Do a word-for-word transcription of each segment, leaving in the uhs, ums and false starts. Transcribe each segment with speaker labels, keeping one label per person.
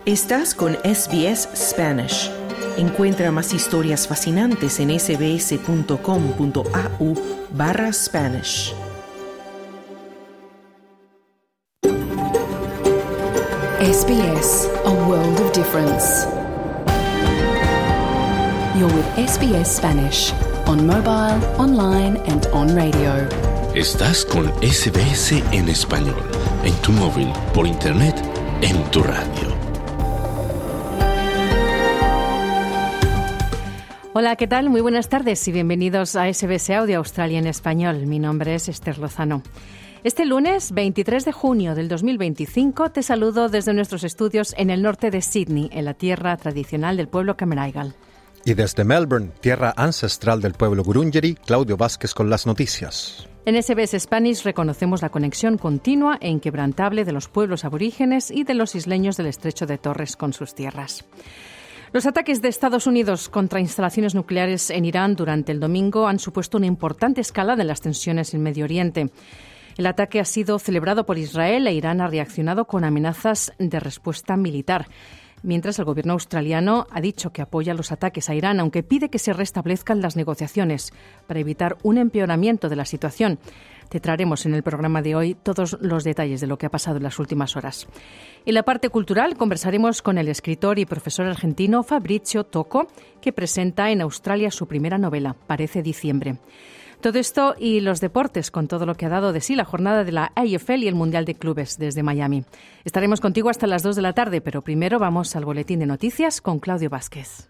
Speaker 1: Estás con S B S Spanish. Encuentra más historias fascinantes en sbs.com.au barra Spanish.
Speaker 2: S B S, a world of difference. You're with S B S Spanish, on mobile, online and on radio.
Speaker 3: Estás con S B S en español, en tu móvil, por internet, en tu radio.
Speaker 4: Hola, ¿qué tal? Muy buenas tardes y bienvenidos a S B S Audio Australia en español. Mi nombre es Esther Lozano. Este lunes, veintitrés de junio del dos mil veinticinco, te saludo desde nuestros estudios en el norte de Sydney, en la tierra tradicional del pueblo Cameraygal.
Speaker 5: Y desde Melbourne, tierra ancestral del pueblo Gurungeri, Claudio Vázquez con las noticias.
Speaker 4: En S B S Spanish reconocemos la conexión continua e inquebrantable de los pueblos aborígenes y de los isleños del estrecho de Torres con sus tierras. Los ataques de Estados Unidos contra instalaciones nucleares en Irán durante el domingo han supuesto una importante escalada en las tensiones en Medio Oriente. El ataque ha sido celebrado por Israel e Irán ha reaccionado con amenazas de respuesta militar. Mientras el gobierno australiano ha dicho que apoya los ataques a Irán, aunque pide que se restablezcan las negociaciones para evitar un empeoramiento de la situación. Te traeremos en el programa de hoy todos los detalles de lo que ha pasado en las últimas horas. En la parte cultural conversaremos con el escritor y profesor argentino Fabrizio Tocco, que presenta en Australia su primera novela, Parece diciembre. Todo esto y los deportes, con todo lo que ha dado de sí la jornada de la A F L y el Mundial de Clubes desde Miami. Estaremos contigo hasta las dos de la tarde, pero primero vamos al boletín de noticias con Claudio Vázquez.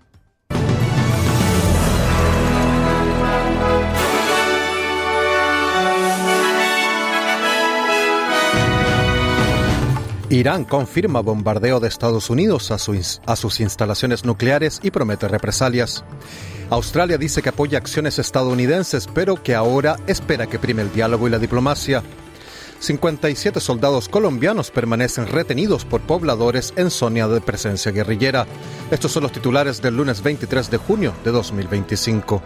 Speaker 5: Irán confirma bombardeo de Estados Unidos a, su, a sus instalaciones nucleares y promete represalias. Australia dice que apoya acciones estadounidenses, pero que ahora espera que prime el diálogo y la diplomacia. cincuenta y siete soldados colombianos permanecen retenidos por pobladores en zona de presencia guerrillera. Estos son los titulares del lunes veintitrés de junio de dos mil veinticinco.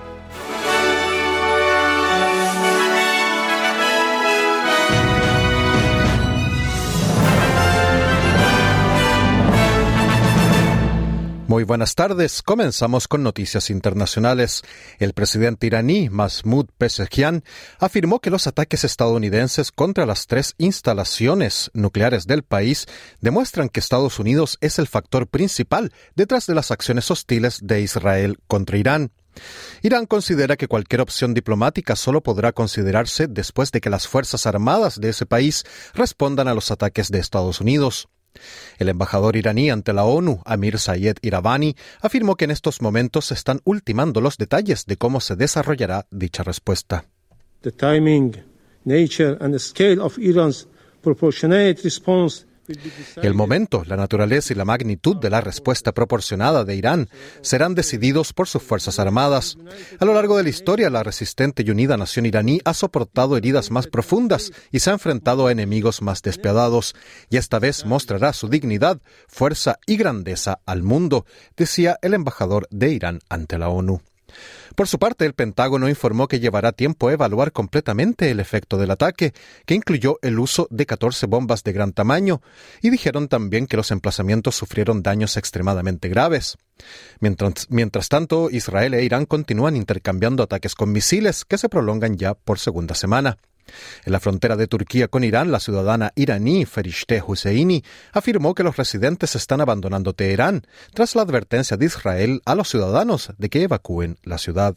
Speaker 5: Muy buenas tardes. Comenzamos con noticias internacionales. El presidente iraní Masoud Pezeshkian afirmó que los ataques estadounidenses contra las tres instalaciones nucleares del país demuestran que Estados Unidos es el factor principal detrás de las acciones hostiles de Israel contra Irán. Irán considera que cualquier opción diplomática solo podrá considerarse después de que las Fuerzas Armadas de ese país respondan a los ataques de Estados Unidos. El embajador iraní ante la ONU, Amir Sayed Iravani, afirmó que en estos momentos se están ultimando los detalles de cómo se desarrollará dicha respuesta.
Speaker 6: The timing, nature and scale of Iran's proportionate response.
Speaker 5: El momento, la naturaleza y la magnitud de la respuesta proporcionada de Irán serán decididos por sus Fuerzas Armadas. A lo largo de la historia, la resistente y unida nación iraní ha soportado heridas más profundas y se ha enfrentado a enemigos más despiadados, y esta vez mostrará su dignidad, fuerza y grandeza al mundo, decía el embajador de Irán ante la ONU. Por su parte, el Pentágono informó que llevará tiempo evaluar completamente el efecto del ataque, que incluyó el uso de catorce bombas de gran tamaño, y dijeron también que los emplazamientos sufrieron daños extremadamente graves. Mientras, mientras tanto, Israel e Irán continúan intercambiando ataques con misiles que se prolongan ya por segunda semana. En la frontera de Turquía con Irán, la ciudadana iraní Ferishte Husseini afirmó que los residentes están abandonando Teherán tras la advertencia de Israel a los ciudadanos de que evacúen la ciudad.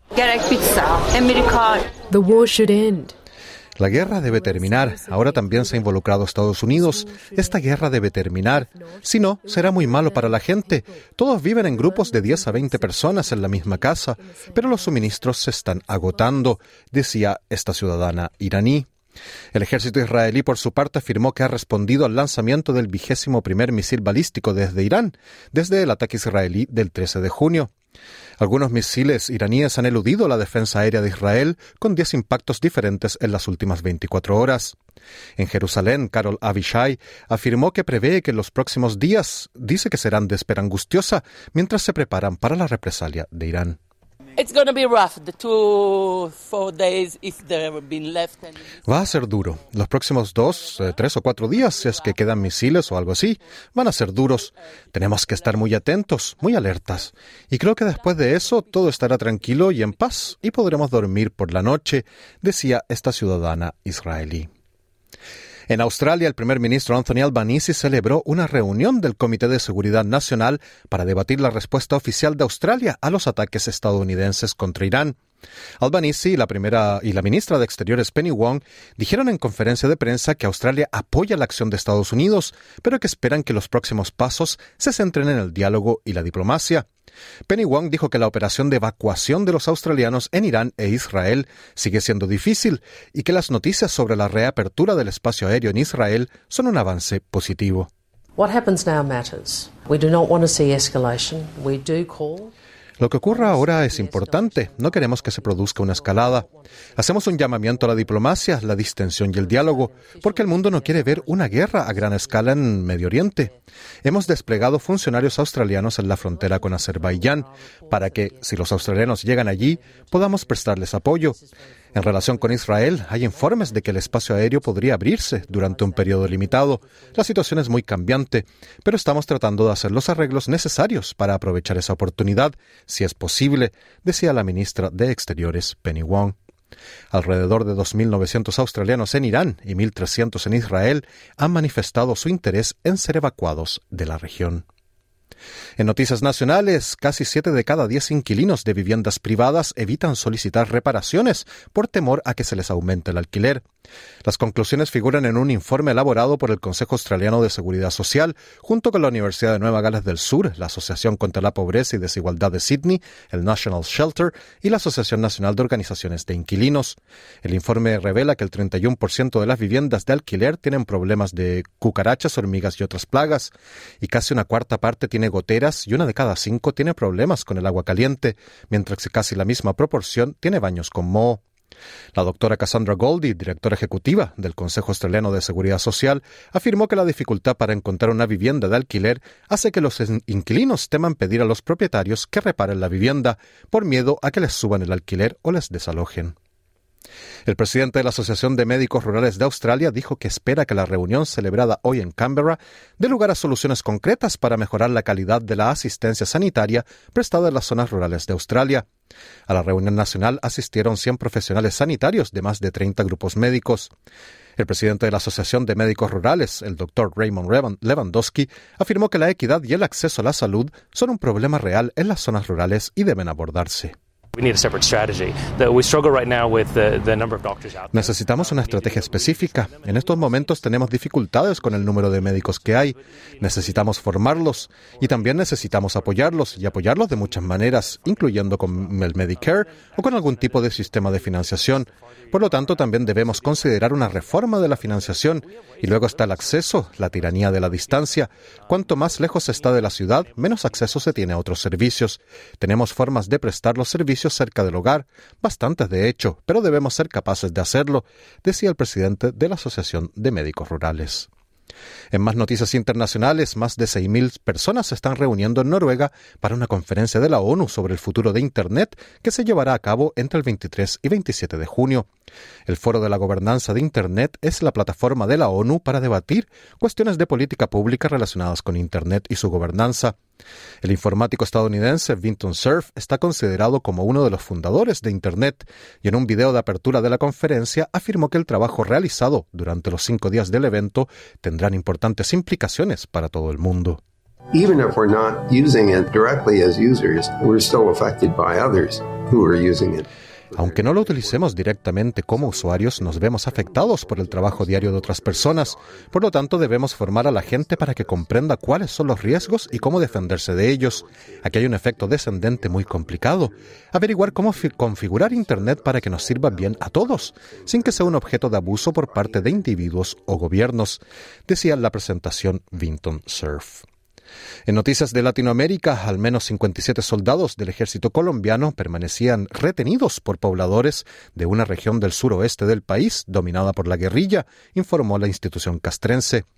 Speaker 2: The war should end.
Speaker 5: La guerra debe terminar. Ahora también se ha involucrado Estados Unidos. Esta guerra debe terminar. Si no, será muy malo para la gente. Todos viven en grupos de diez a veinte personas en la misma casa, pero los suministros se están agotando, decía esta ciudadana iraní. El ejército israelí, por su parte, afirmó que ha respondido al lanzamiento del vigésimo primer misil balístico desde Irán, desde el ataque israelí del trece de junio. Algunos misiles iraníes han eludido la defensa aérea de Israel con diez impactos diferentes en las últimas veinticuatro horas. En Jerusalén, Carol Avishai afirmó que prevé que en los próximos días dice que serán de espera angustiosa mientras se preparan para la represalia de Irán. Va a ser duro. Los próximos dos, eh, tres o cuatro días, si es que quedan misiles o algo así, van a ser duros. Tenemos que estar muy atentos, muy alertas. Y creo que después de eso todo estará tranquilo y en paz y podremos dormir por la noche, decía esta ciudadana israelí. En Australia, el primer ministro Anthony Albanese celebró una reunión del Comité de Seguridad Nacional para debatir la respuesta oficial de Australia a los ataques estadounidenses contra Irán. Albanese y la primera y la ministra de Exteriores Penny Wong dijeron en conferencia de prensa que Australia apoya la acción de Estados Unidos, pero que esperan que los próximos pasos se centren en el diálogo y la diplomacia. Penny Wong dijo que la operación de evacuación de los australianos en Irán e Israel sigue siendo difícil y que las noticias sobre la reapertura del espacio aéreo en Israel son un avance positivo.
Speaker 7: What happens now matters. We do not want to see escalation. We do call.
Speaker 5: Lo que ocurra ahora es importante. No queremos que se produzca una escalada. Hacemos un llamamiento a la diplomacia, la distensión y el diálogo, porque el mundo no quiere ver una guerra a gran escala en Medio Oriente. Hemos desplegado funcionarios australianos en la frontera con Azerbaiyán para que, si los australianos llegan allí, podamos prestarles apoyo. En relación con Israel, hay informes de que el espacio aéreo podría abrirse durante un periodo limitado. La situación es muy cambiante, pero estamos tratando de hacer los arreglos necesarios para aprovechar esa oportunidad, si es posible, decía la ministra de Exteriores, Penny Wong. Alrededor de dos mil novecientos australianos en Irán y mil trescientos en Israel han manifestado su interés en ser evacuados de la región. En noticias nacionales, casi siete de cada diez inquilinos de viviendas privadas evitan solicitar reparaciones por temor a que se les aumente el alquiler. Las conclusiones figuran en un informe elaborado por el Consejo Australiano de Seguridad Social, junto con la Universidad de Nueva Gales del Sur, la Asociación contra la Pobreza y Desigualdad de Sydney, el National Shelter y la Asociación Nacional de Organizaciones de Inquilinos. El informe revela que el treinta y uno por ciento de las viviendas de alquiler tienen problemas de cucarachas, hormigas y otras plagas, y casi una cuarta parte tiene goteras y una de cada cinco tiene problemas con el agua caliente, mientras que casi la misma proporción tiene baños con moho. La doctora Cassandra Goldie, directora ejecutiva del Consejo Australiano de Seguridad Social, afirmó que la dificultad para encontrar una vivienda de alquiler hace que los inquilinos teman pedir a los propietarios que reparen la vivienda por miedo a que les suban el alquiler o les desalojen. El presidente de la Asociación de Médicos Rurales de Australia dijo que espera que la reunión celebrada hoy en Canberra dé lugar a soluciones concretas para mejorar la calidad de la asistencia sanitaria prestada en las zonas rurales de Australia. A la reunión nacional asistieron cien profesionales sanitarios de más de treinta grupos médicos. El presidente de la Asociación de Médicos Rurales, el doctor Raymond Lewandowski, afirmó que la equidad y el acceso a la salud son un problema real en las zonas rurales y deben abordarse. Necesitamos una estrategia específica. En estos momentos tenemos dificultades con el número de médicos que hay. Necesitamos formarlos y también necesitamos apoyarlos y apoyarlos de muchas maneras, incluyendo con el Medicare o con algún tipo de sistema de financiación. Por lo tanto, también debemos considerar una reforma de la financiación. Y luego está el acceso, la tiranía de la distancia. Cuanto más lejos se está de la ciudad, menos acceso se tiene a otros servicios. Tenemos formas de prestar los servicios cerca del hogar, bastantes de hecho, pero debemos ser capaces de hacerlo, decía el presidente de la Asociación de Médicos Rurales. En más noticias internacionales, más de seis mil personas se están reuniendo en Noruega para una conferencia de la ONU sobre el futuro de Internet que se llevará a cabo entre el veintitrés y veintisiete de junio. El Foro de la Gobernanza de Internet es la plataforma de la ONU para debatir cuestiones de política pública relacionadas con Internet y su gobernanza. El informático estadounidense Vinton Cerf está considerado como uno de los fundadores de Internet y en un video de apertura de la conferencia afirmó que el trabajo realizado durante los cinco días del evento tendrán importantes implicaciones para todo el mundo.
Speaker 8: Even if we're not using it directly as users, we're still affected by others who are using it.
Speaker 5: Aunque no lo utilicemos directamente como usuarios, nos vemos afectados por el trabajo diario de otras personas. Por lo tanto, debemos formar a la gente para que comprenda cuáles son los riesgos y cómo defenderse de ellos. Aquí hay un efecto descendente muy complicado. Averiguar cómo fi- configurar Internet para que nos sirva bien a todos, sin que sea un objeto de abuso por parte de individuos o gobiernos, decía en la presentación Vinton Cerf. En noticias de Latinoamérica, al menos cincuenta y siete soldados del ejército colombiano permanecían retenidos por pobladores de una región del suroeste del país dominada por la guerrilla, informó la institución castrense.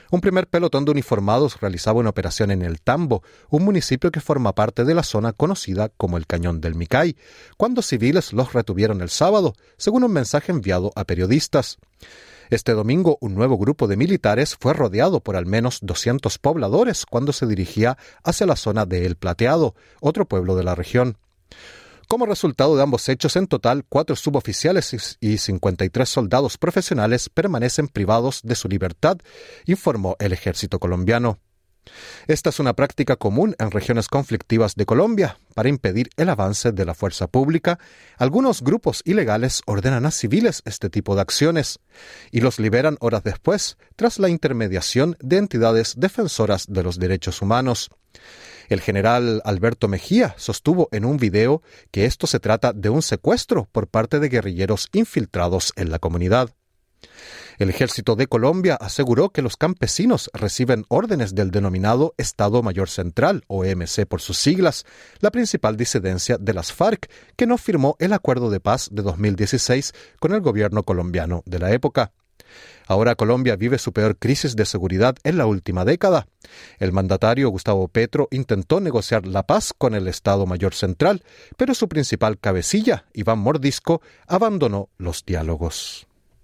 Speaker 5: Un primer pelotón de uniformados realizaba una operación en El Tambo, un municipio que forma parte de la zona conocida como el Cañón del Micay, cuando civiles los retuvieron el sábado, según un mensaje enviado a periodistas. Este domingo, un nuevo grupo de militares fue rodeado por al menos doscientos pobladores cuando se dirigía hacia la zona de El Plateado, otro pueblo de la región. Como resultado de ambos hechos, en total, cuatro suboficiales y cincuenta y tres soldados profesionales permanecen privados de su libertad, informó el ejército colombiano. Esta es una práctica común en regiones conflictivas de Colombia. Para impedir el avance de la fuerza pública, algunos grupos ilegales ordenan a civiles este tipo de acciones y los liberan horas después, tras la intermediación de entidades defensoras de los derechos humanos. El general Alberto Mejía sostuvo en un video que esto se trata de un secuestro por parte de guerrilleros infiltrados en la comunidad. El Ejército de Colombia aseguró que los campesinos reciben órdenes del denominado Estado Mayor Central, o E M C por sus siglas, la principal disidencia de las FARC, que no firmó el acuerdo de paz de dos mil dieciséis con el gobierno colombiano de la época. Ahora Colombia vive su peor crisis de seguridad en la última década. El mandatario Gustavo Petro intentó negociar la paz con el Estado Mayor Central, pero su principal cabecilla, Iván Mordisco, abandonó los diálogos.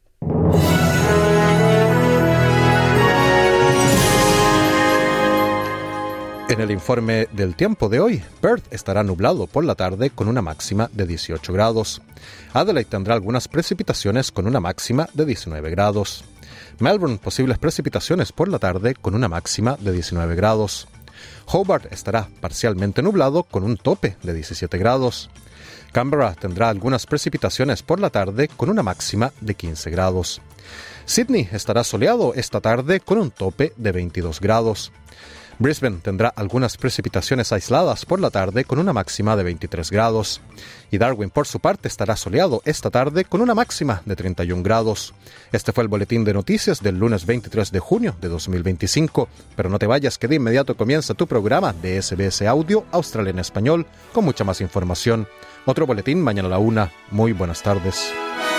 Speaker 5: En el informe del tiempo de hoy, Perth estará nublado por la tarde con una máxima de dieciocho grados. Adelaide tendrá algunas precipitaciones con una máxima de diecinueve grados. Melbourne, posibles precipitaciones por la tarde con una máxima de diecinueve grados. Hobart estará parcialmente nublado con un tope de diecisiete grados. Canberra tendrá algunas precipitaciones por la tarde con una máxima de quince grados. Sydney estará soleado esta tarde con un tope de veintidós grados. Brisbane tendrá algunas precipitaciones aisladas por la tarde con una máxima de veintitrés grados. Y Darwin, por su parte, estará soleado esta tarde con una máxima de treinta y un grados. Este fue el boletín de noticias del lunes veintitrés de junio de dos mil veinticinco. Pero no te vayas, que de inmediato comienza tu programa de S B S Audio Australia en Español con mucha más información. Otro boletín mañana a la una. Muy buenas tardes.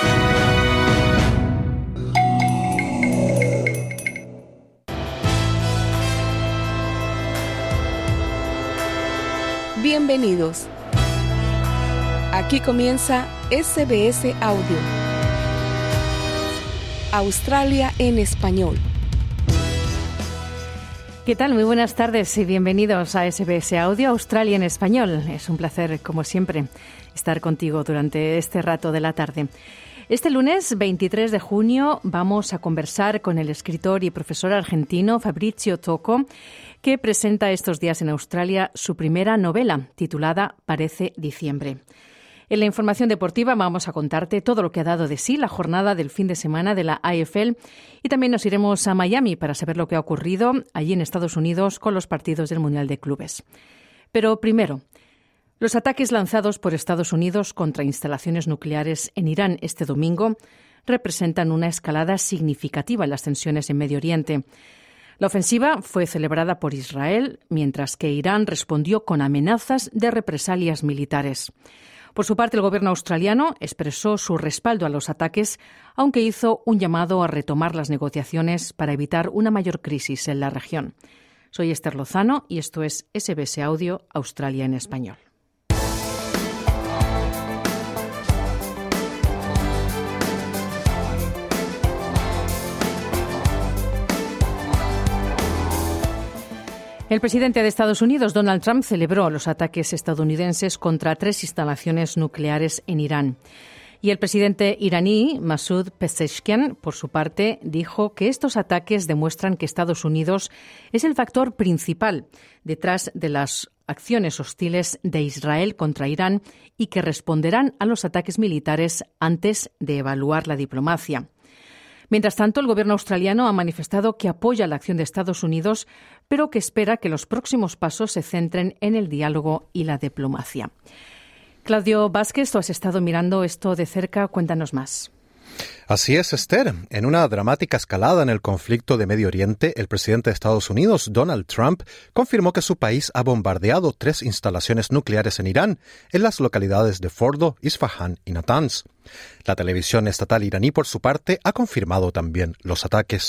Speaker 9: Bienvenidos. Aquí comienza S B S Audio. Australia en Español.
Speaker 4: ¿Qué tal? Muy buenas tardes y bienvenidos a S B S Audio Australia en Español. Es un placer, como siempre, estar contigo durante este rato de la tarde. Este lunes veintitrés de junio vamos a conversar con el escritor y profesor argentino Fabrizio Tocco, que presenta estos días en Australia su primera novela, titulada Parece diciembre. En la información deportiva vamos a contarte todo lo que ha dado de sí la jornada del fin de semana de la A F L y también nos iremos a Miami para saber lo que ha ocurrido allí en Estados Unidos con los partidos del Mundial de Clubes. Pero primero, los ataques lanzados por Estados Unidos contra instalaciones nucleares en Irán este domingo representan una escalada significativa en las tensiones en Medio Oriente. La ofensiva fue celebrada por Israel, mientras que Irán respondió con amenazas de represalias militares. Por su parte, el gobierno australiano expresó su respaldo a los ataques, aunque hizo un llamado a retomar las negociaciones para evitar una mayor crisis en la región. Soy Esther Lozano y esto es S B S Audio Australia en Español. El presidente de Estados Unidos, Donald Trump, celebró los ataques estadounidenses contra tres instalaciones nucleares en Irán. Y el presidente iraní, Masoud Pezeshkian, por su parte, dijo que estos ataques demuestran que Estados Unidos es el factor principal detrás de las acciones hostiles de Israel contra Irán y que responderán a los ataques militares antes de evaluar la diplomacia. Mientras tanto, el gobierno australiano ha manifestado que apoya la acción de Estados Unidos, pero que espera que los próximos pasos se centren en el diálogo y la diplomacia. Claudio Vázquez, tú has estado mirando esto de cerca. Cuéntanos más.
Speaker 5: Así es, Esther. En una dramática escalada en el conflicto de Medio Oriente, el presidente de Estados Unidos, Donald Trump, confirmó que su país ha bombardeado tres instalaciones nucleares en Irán, en las localidades de Fordo, Isfahan y Natanz. La televisión estatal iraní, por su parte, ha confirmado también los ataques.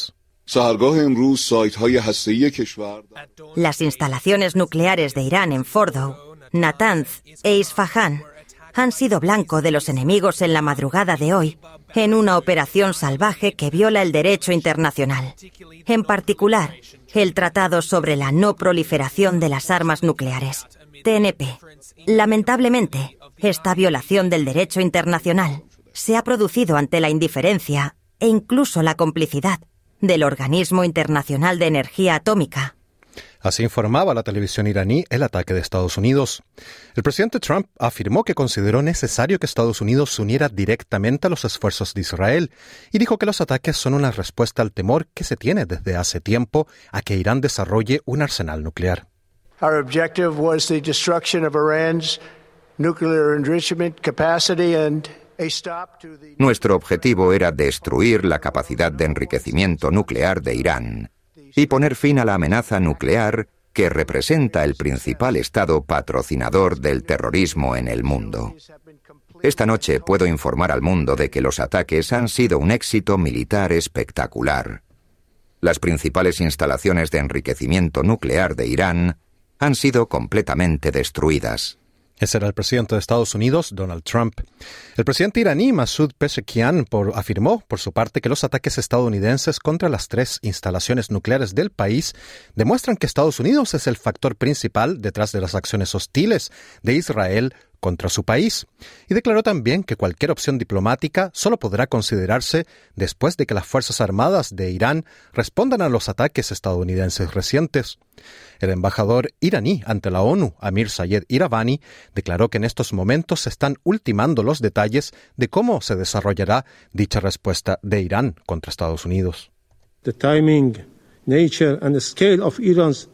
Speaker 10: Las instalaciones nucleares de Irán en Fordow, Natanz e Isfahán han sido blanco de los enemigos en la madrugada de hoy en una operación salvaje que viola el derecho internacional, en particular el Tratado sobre la No Proliferación de las Armas Nucleares, T N P. Lamentablemente, esta violación del derecho internacional se ha producido ante la indiferencia e incluso la complicidad del Organismo Internacional de Energía Atómica.
Speaker 5: Así informaba la televisión iraní el ataque de Estados Unidos. El presidente Trump afirmó que consideró necesario que Estados Unidos se uniera directamente a los esfuerzos de Israel y dijo que los ataques son una respuesta al temor que se tiene desde hace tiempo a que Irán desarrolle un arsenal nuclear.
Speaker 11: Our objective was the destruction of Iran's nuclear enrichment capacity and a stop to the...
Speaker 12: Nuestro objetivo era destruir la capacidad de enriquecimiento nuclear de Irán y poner fin a la amenaza nuclear que representa el principal estado patrocinador del terrorismo en el mundo. Esta noche puedo informar al mundo de que los ataques han sido un éxito militar espectacular. Las principales instalaciones de enriquecimiento nuclear de Irán han sido completamente destruidas.
Speaker 5: Ese era el presidente de Estados Unidos, Donald Trump. El presidente iraní, Masoud Pezeshkian, por, afirmó, por su parte, que los ataques estadounidenses contra las tres instalaciones nucleares del país demuestran que Estados Unidos es el factor principal detrás de las acciones hostiles de Israel contra su país. Y declaró también que cualquier opción diplomática solo podrá considerarse después de que las Fuerzas Armadas de Irán respondan a los ataques estadounidenses recientes. El embajador iraní ante la ONU, Amir Sayed Iravani, declaró que en estos momentos se están ultimando los detalles de cómo se desarrollará dicha respuesta de Irán contra Estados Unidos.
Speaker 6: The timing, nature and the scale of Iran's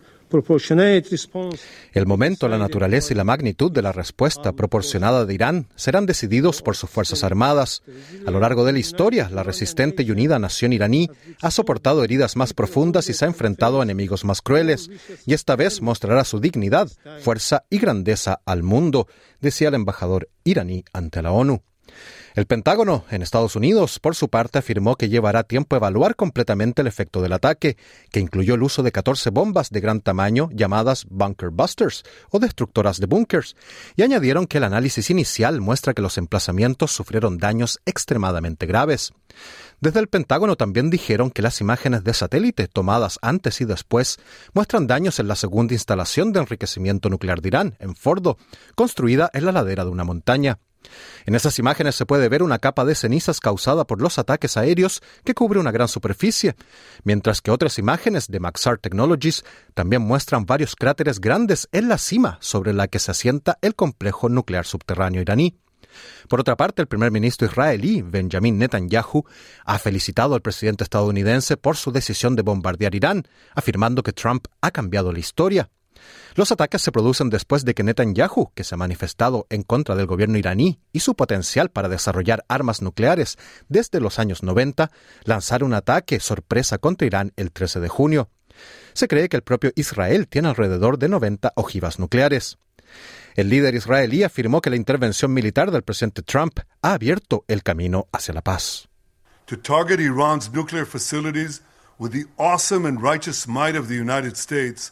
Speaker 5: El momento, la naturaleza y la magnitud de la respuesta proporcionada de Irán serán decididos por sus Fuerzas Armadas. A lo largo de la historia, la resistente y unida nación iraní ha soportado heridas más profundas y se ha enfrentado a enemigos más crueles, y esta vez mostrará su dignidad, fuerza y grandeza al mundo, decía el embajador iraní ante la ONU. El Pentágono, en Estados Unidos, por su parte, afirmó que llevará tiempo evaluar completamente el efecto del ataque, que incluyó el uso de catorce bombas de gran tamaño llamadas Bunker Busters o destructoras de búnkers, y añadieron que el análisis inicial muestra que los emplazamientos sufrieron daños extremadamente graves. Desde el Pentágono también dijeron que las imágenes de satélite tomadas antes y después muestran daños en la segunda instalación de enriquecimiento nuclear de Irán, en Fordo, construida en la ladera de una montaña. En esas imágenes se puede ver una capa de cenizas causada por los ataques aéreos que cubre una gran superficie, mientras que otras imágenes de Maxar Technologies también muestran varios cráteres grandes en la cima sobre la que se asienta el complejo nuclear subterráneo iraní. Por otra parte, el primer ministro israelí, Benjamin Netanyahu, ha felicitado al presidente estadounidense por su decisión de bombardear Irán, afirmando que Trump ha cambiado la historia. Los ataques se producen después de que Netanyahu, que se ha manifestado en contra del gobierno iraní y su potencial para desarrollar armas nucleares desde los años noventa, lanzara un ataque sorpresa contra Irán el trece de junio. Se cree que el propio Israel tiene alrededor de noventa ojivas nucleares. El líder israelí afirmó que la intervención militar del presidente Trump ha abierto el camino hacia la paz.
Speaker 13: To target Iran's nuclear facilities with the awesome and righteous might of the United States.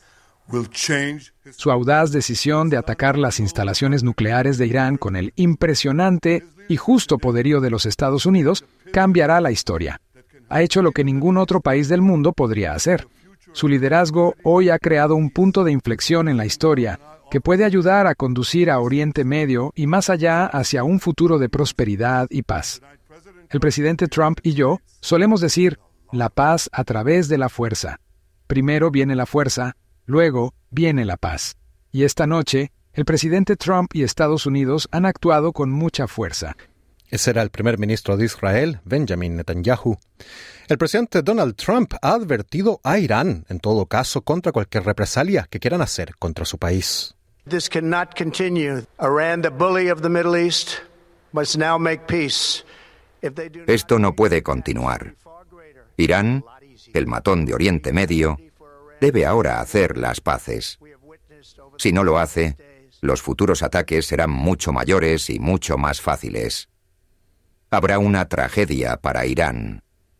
Speaker 14: Su audaz decisión de atacar las instalaciones nucleares de Irán con el impresionante y justo poderío de los Estados Unidos cambiará la historia. Ha hecho lo que ningún otro país del mundo podría hacer. Su liderazgo hoy ha creado un punto de inflexión en la historia que puede ayudar a conducir a Oriente Medio y más allá hacia un futuro de prosperidad y paz. El presidente Trump y yo solemos decir la paz a través de la fuerza. Primero viene la fuerza, luego viene la paz. Y esta noche, el presidente Trump y Estados Unidos han actuado con mucha fuerza.
Speaker 5: Ese era el primer ministro de Israel, Benjamin Netanyahu. El presidente Donald Trump ha advertido a Irán, en todo caso, contra cualquier represalia que quieran hacer contra su país.
Speaker 11: This cannot continue. Iran, the bully of the Middle East, must now make peace.
Speaker 12: Esto no puede continuar. Irán, el matón de Oriente Medio, debe ahora hacer las paces. Si no lo hace, los futuros ataques serán mucho mayores y mucho más fáciles. Habrá una tragedia para Irán.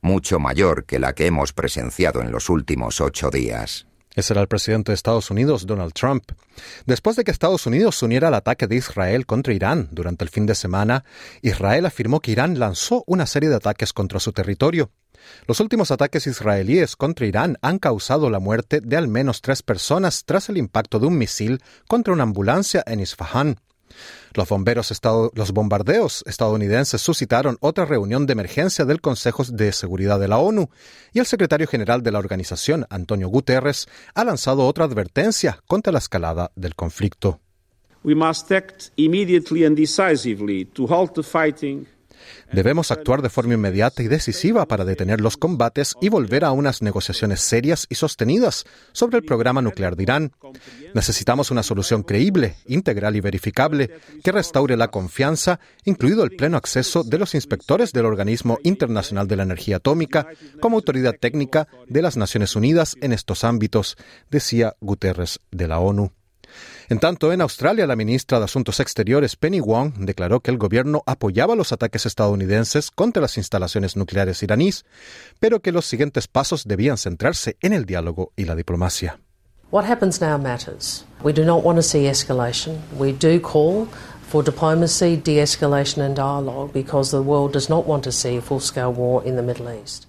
Speaker 12: mucho mayor que la que hemos presenciado en los últimos ocho días.
Speaker 5: Ese era el presidente de Estados Unidos, Donald Trump. Después de que Estados Unidos se uniera al ataque de Israel contra Irán durante el fin de semana, Israel afirmó que Irán lanzó una serie de ataques contra su territorio. Los últimos ataques israelíes contra Irán han causado la muerte de al menos tres personas tras el impacto de un misil contra una ambulancia en Isfahán. Los, bomberos estado, los bombardeos estadounidenses suscitaron otra reunión de emergencia del Consejo de Seguridad de la ONU y el secretario general de la organización, Antonio Guterres, ha lanzado otra advertencia contra la escalada del conflicto.
Speaker 15: We must act immediately and decisively to halt the fighting.
Speaker 5: Debemos actuar de forma inmediata y decisiva para detener los combates y volver a unas negociaciones serias y sostenidas sobre el programa nuclear de Irán. Necesitamos una solución creíble, integral y verificable que restaure la confianza, incluido el pleno acceso de los inspectores del Organismo Internacional de la Energía Atómica como autoridad técnica de las Naciones Unidas en estos ámbitos, decía Guterres de la ONU. En tanto, en Australia, la ministra de Asuntos Exteriores, Penny Wong, declaró que el gobierno apoyaba los ataques estadounidenses contra las instalaciones nucleares iraníes, pero que los siguientes pasos debían centrarse en el diálogo y la diplomacia.
Speaker 7: What happens now matters. We do not want to see escalation. We do call for diplomacy, de-escalation and dialogue because the world does not want to see a full-scale war in the Middle East.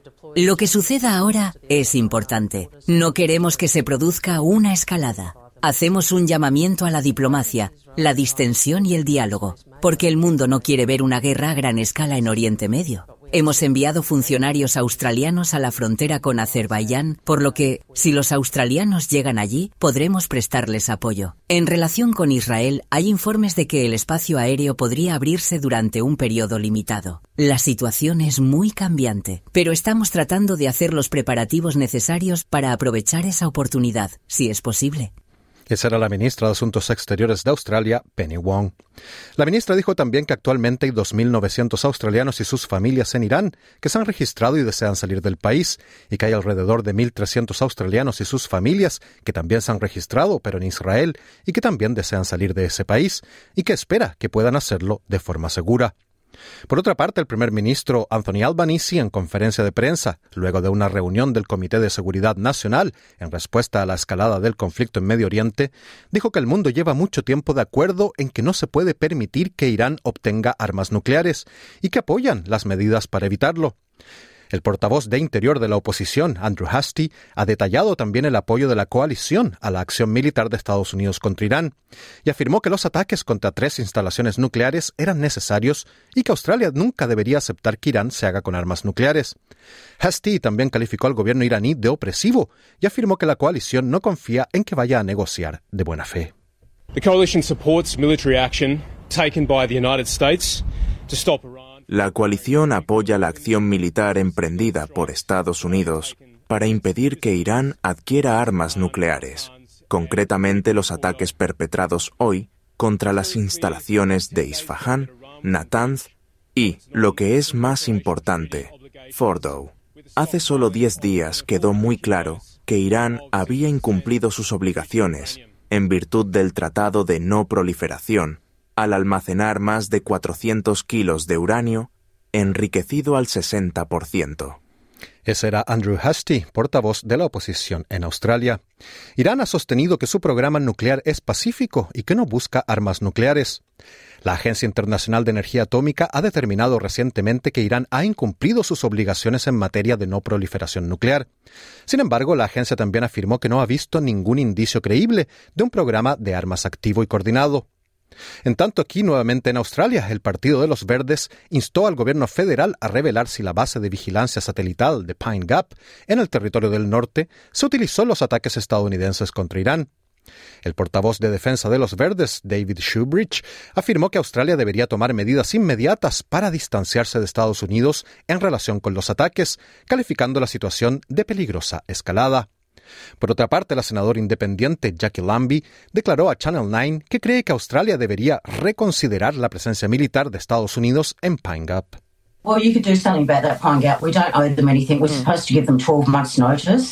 Speaker 16: Lo que suceda ahora es importante. No queremos que se produzca una escalada. Hacemos un llamamiento a la diplomacia, la distensión y el diálogo, porque el mundo no quiere ver una guerra a gran escala en Oriente Medio. Hemos enviado funcionarios australianos a la frontera con Azerbaiyán, por lo que, si los australianos llegan allí, podremos prestarles apoyo. En relación con Israel, hay informes de que el espacio aéreo podría abrirse durante un periodo limitado. La situación es muy cambiante, pero estamos tratando de hacer los preparativos necesarios para aprovechar esa oportunidad, si es posible.
Speaker 5: Esa era la ministra de Asuntos Exteriores de Australia, Penny Wong. La ministra dijo también que actualmente hay dos mil novecientos australianos y sus familias en Irán que se han registrado y desean salir del país, y que hay alrededor de mil trescientos australianos y sus familias que también se han registrado, pero en Israel, y que también desean salir de ese país, y que espera que puedan hacerlo de forma segura. Por otra parte, el primer ministro Anthony Albanese, en conferencia de prensa, luego de una reunión del Comité de Seguridad Nacional en respuesta a la escalada del conflicto en Medio Oriente, dijo que el mundo lleva mucho tiempo de acuerdo en que no se puede permitir que Irán obtenga armas nucleares y que apoyan las medidas para evitarlo. El portavoz de Interior de la oposición, Andrew Hastie, ha detallado también el apoyo de la coalición a la acción militar de Estados Unidos contra Irán y afirmó que los ataques contra tres instalaciones nucleares eran necesarios y que Australia nunca debería aceptar que Irán se haga con armas nucleares. Hastie también calificó al gobierno iraní de opresivo y afirmó que la coalición no confía en que vaya a negociar de buena fe.
Speaker 17: The coalition supports military action taken by the United States to stop Iran.
Speaker 18: La coalición apoya la acción militar emprendida por Estados Unidos para impedir que Irán adquiera armas nucleares, concretamente los ataques perpetrados hoy contra las instalaciones de Isfahán, Natanz y, lo que es más importante, Fordow. Hace solo diez días quedó muy claro que Irán había incumplido sus obligaciones en virtud del Tratado de No Proliferación, al almacenar más de cuatrocientos kilos de uranio enriquecido al sesenta por ciento.
Speaker 5: Ese era Andrew Hastie, portavoz de la oposición en Australia. Irán ha sostenido que su programa nuclear es pacífico y que no busca armas nucleares. La Agencia Internacional de Energía Atómica ha determinado recientemente que Irán ha incumplido sus obligaciones en materia de no proliferación nuclear. Sin embargo, la agencia también afirmó que no ha visto ningún indicio creíble de un programa de armas activo y coordinado. En tanto, aquí nuevamente en Australia, el Partido de los Verdes instó al gobierno federal a revelar si la base de vigilancia satelital de Pine Gap, en el territorio del norte, se utilizó en los ataques estadounidenses contra Irán. El portavoz de defensa de los Verdes, David Shoebridge, afirmó que Australia debería tomar medidas inmediatas para distanciarse de Estados Unidos en relación con los ataques, calificando la situación de peligrosa escalada. Por otra parte, la senadora independiente Jackie Lambie declaró a Channel nueve que cree que Australia debería reconsiderar la presencia militar de Estados Unidos en Pine Gap.
Speaker 19: Well, you could do something about that Pine Gap. We don't owe them anything. We're supposed to give them twelve months' notice.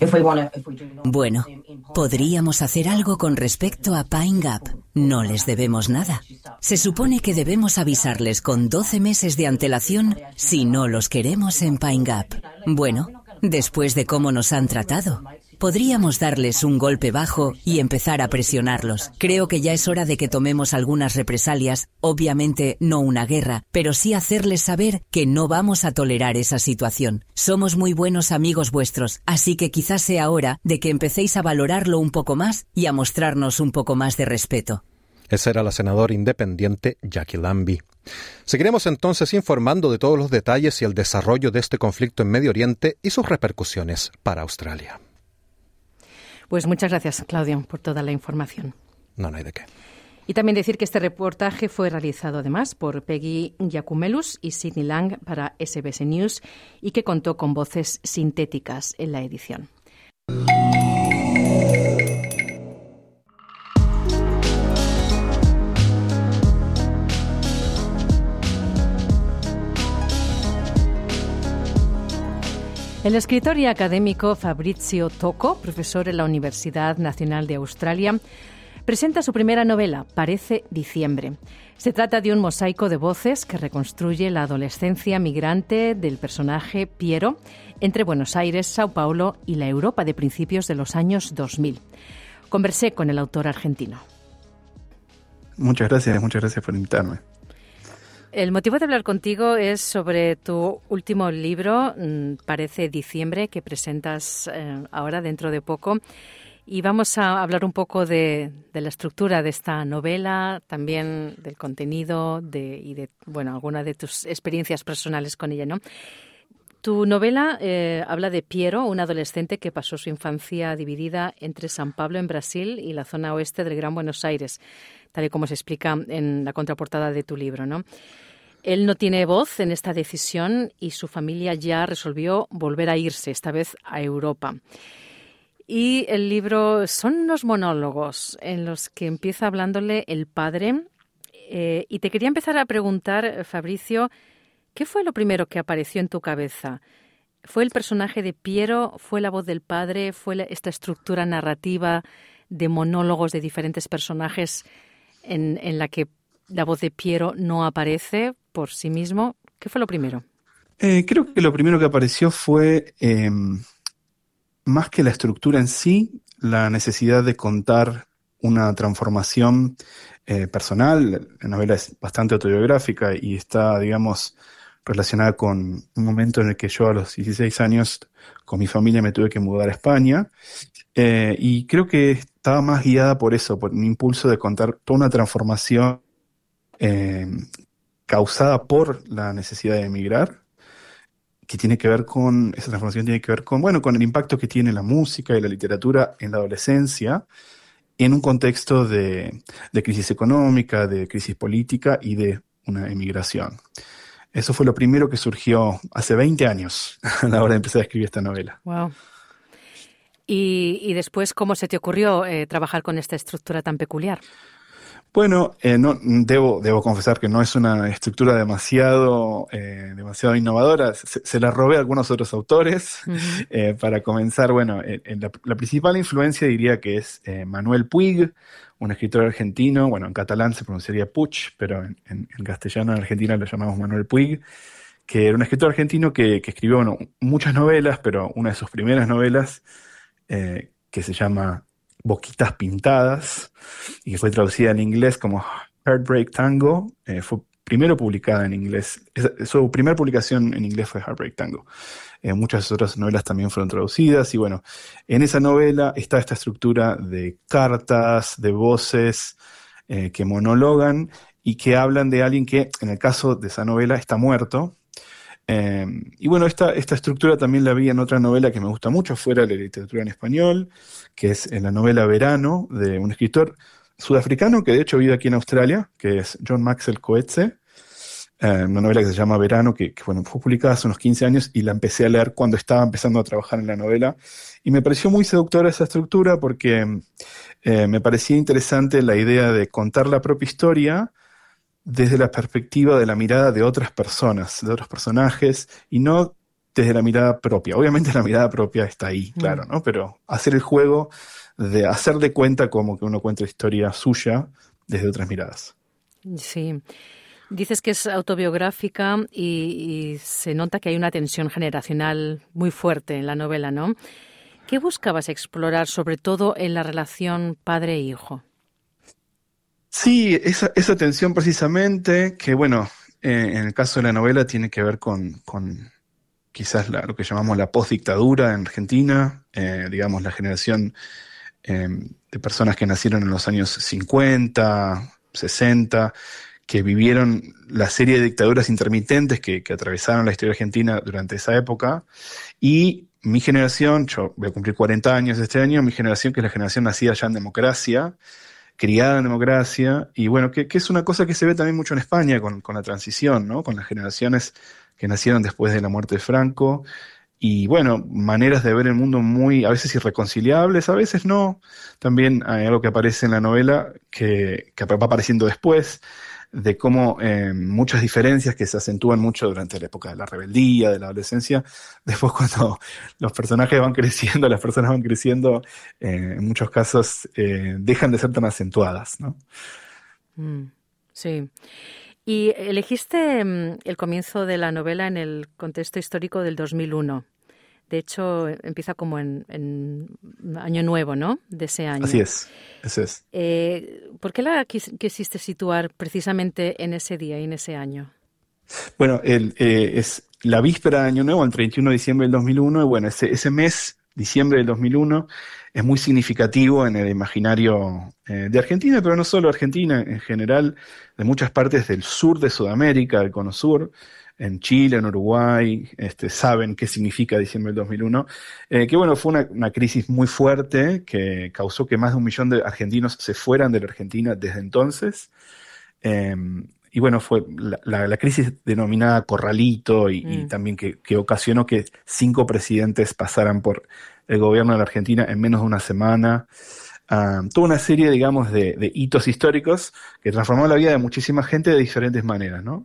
Speaker 16: Bueno, podríamos hacer algo con respecto a Pine Gap. No les debemos nada. Se supone que debemos avisarles con doce meses de antelación si no los queremos en Pine Gap. Bueno, después de cómo nos han tratado, podríamos darles un golpe bajo y empezar a presionarlos. Creo que ya es hora de que tomemos algunas represalias, obviamente no una guerra, pero sí hacerles saber que no vamos a tolerar esa situación. Somos muy buenos amigos vuestros, así que quizás sea hora de que empecéis a valorarlo un poco más y a mostrarnos un poco más de respeto.
Speaker 5: Esa era la senadora independiente Jackie Lambie. Seguiremos entonces informando de todos los detalles y el desarrollo de este conflicto en Medio Oriente y sus repercusiones para Australia.
Speaker 4: Pues muchas gracias, Claudio, por toda la información.
Speaker 5: No, no hay de qué.
Speaker 4: Y también decir que este reportaje fue realizado además por Peggy Giacumelus y Sidney Lang para S B S News y que contó con voces sintéticas en la edición. El escritor y académico Fabrizio Tocco, profesor en la Universidad Nacional de Australia, presenta su primera novela, Parece diciembre. Se trata de un mosaico de voces que reconstruye la adolescencia migrante del personaje Piero entre Buenos Aires, Sao Paulo y la Europa de principios de los años dos mil. Conversé con el autor argentino.
Speaker 19: Muchas gracias, muchas gracias por invitarme.
Speaker 4: El motivo de hablar contigo es sobre tu último libro, Parece diciembre, que presentas eh, ahora dentro de poco. Y vamos a hablar un poco de, de la estructura de esta novela, también del contenido de, y de, bueno, alguna de tus experiencias personales con ella, ¿no? Tu novela eh, habla de Piero, un adolescente que pasó su infancia dividida entre San Pablo en Brasil y la zona oeste del Gran Buenos Aires, tal y como se explica en la contraportada de tu libro, ¿no? Él no tiene voz en esta decisión y su familia ya resolvió volver a irse, esta vez a Europa. Y el libro son unos monólogos en los que empieza hablándole el padre. Eh, y te quería empezar a preguntar, Fabricio, ¿qué fue lo primero que apareció en tu cabeza? ¿Fue el personaje de Piero? ¿Fue la voz del padre? ¿Fue la, esta estructura narrativa de monólogos de diferentes personajes en, en la que la voz de Piero no aparece por sí mismo? ¿Qué fue lo primero?
Speaker 19: Eh, creo que lo primero que apareció fue, eh, más que la estructura en sí, la necesidad de contar una transformación eh, personal. La novela es bastante autobiográfica y está, digamos, relacionada con un momento en el que yo a los dieciséis años con mi familia me tuve que mudar a España. Eh, y creo que estaba más guiada por eso, por un impulso de contar toda una transformación eh, causada por la necesidad de emigrar, que tiene que ver con, esa transformación tiene que ver con, bueno, con el impacto que tiene la música y la literatura en la adolescencia, en un contexto de, de crisis económica, de crisis política y de una emigración. Eso fue lo primero que surgió hace veinte años, a la hora de empezar a escribir esta novela.
Speaker 4: Wow. Y, y después, ¿cómo se te ocurrió eh, trabajar con esta estructura tan peculiar?
Speaker 19: Bueno, eh, no, debo, debo confesar que no es una estructura demasiado, eh, demasiado innovadora. Se, se la robé a algunos otros autores. Uh-huh. Eh, para comenzar, bueno, eh, la, la principal influencia diría que es eh, Manuel Puig, un escritor argentino. Bueno, en catalán se pronunciaría Puig, pero en, en, en castellano, en Argentina, lo llamamos Manuel Puig, que era un escritor argentino que, que escribió, bueno, muchas novelas, pero una de sus primeras novelas, eh, que se llama Boquitas Pintadas, y que fue traducida en inglés como Heartbreak Tango, eh, fue primero publicada en inglés. Esa, su primera publicación en inglés fue Heartbreak Tango. Eh, muchas otras novelas también fueron traducidas, y bueno, en esa novela está esta estructura de cartas, de voces eh, que monologan y que hablan de alguien que, en el caso de esa novela, está muerto. Eh, y bueno, esta, esta estructura también la vi en otra novela que me gusta mucho, fuera de la literatura en español, que es en la novela Verano, de un escritor sudafricano que de hecho vive aquí en Australia, que es John Maxwell Coetzee, eh, una novela que se llama Verano, que, que bueno, fue publicada hace unos quince años y la empecé a leer cuando estaba empezando a trabajar en la novela, y me pareció muy seductora esa estructura porque eh, me parecía interesante la idea de contar la propia historia desde la perspectiva de la mirada de otras personas, de otros personajes, y no desde la mirada propia. Obviamente la mirada propia está ahí, claro, ¿no? Pero hacer el juego de hacer de cuenta como que uno cuenta la historia suya desde otras miradas.
Speaker 4: Sí. Dices que es autobiográfica y, y se nota que hay una tensión generacional muy fuerte en la novela, ¿no? ¿Qué buscabas explorar, sobre todo en la relación padre-hijo?
Speaker 19: Sí, esa, esa tensión precisamente, que bueno, eh, en el caso de la novela tiene que ver con, con quizás la, lo que llamamos la postdictadura en Argentina, eh, digamos la generación eh, de personas que nacieron en los años cincuenta, sesenta, que vivieron la serie de dictaduras intermitentes que, que atravesaron la historia argentina durante esa época, y mi generación, yo voy a cumplir cuarenta años este año, mi generación, que es la generación nacida ya en democracia, criada en democracia, y bueno, que, que es una cosa que se ve también mucho en España con, con la transición, ¿no? Con las generaciones que nacieron después de la muerte de Franco, y bueno, maneras de ver el mundo muy, a veces irreconciliables, a veces no. También hay algo que aparece en la novela que, que va apareciendo después, de cómo eh, muchas diferencias que se acentúan mucho durante la época de la rebeldía, de la adolescencia, después cuando los personajes van creciendo, las personas van creciendo, eh, en muchos casos eh, dejan de ser tan acentuadas, ¿no?
Speaker 4: Mm, sí. Y elegiste mm, el comienzo de la novela en el contexto histórico del dos mil uno. De hecho, empieza como en, en Año Nuevo, ¿no? De ese año.
Speaker 19: Así es, eso es.
Speaker 4: Eh, ¿Por qué la quis- quisiste situar precisamente en ese día y en ese año?
Speaker 19: Bueno, el, eh, es la víspera de Año Nuevo, el treinta y uno de diciembre del dos mil uno, y bueno, ese, ese mes, diciembre del dos mil uno, es muy significativo en el imaginario eh, de Argentina, pero no solo Argentina, en general, de muchas partes del sur de Sudamérica, del Cono Sur, en Chile, en Uruguay, este, saben qué significa diciembre del dos mil uno, eh, que bueno, fue una, una crisis muy fuerte que causó que más de un millón de argentinos se fueran de la Argentina desde entonces. Eh, y bueno, fue la, la, la crisis denominada Corralito y, mm. y también que, que ocasionó que cinco presidentes pasaran por el gobierno de la Argentina en menos de una semana. Uh, toda una serie, digamos, de, de hitos históricos que transformó la vida de muchísima gente de diferentes maneras, ¿no?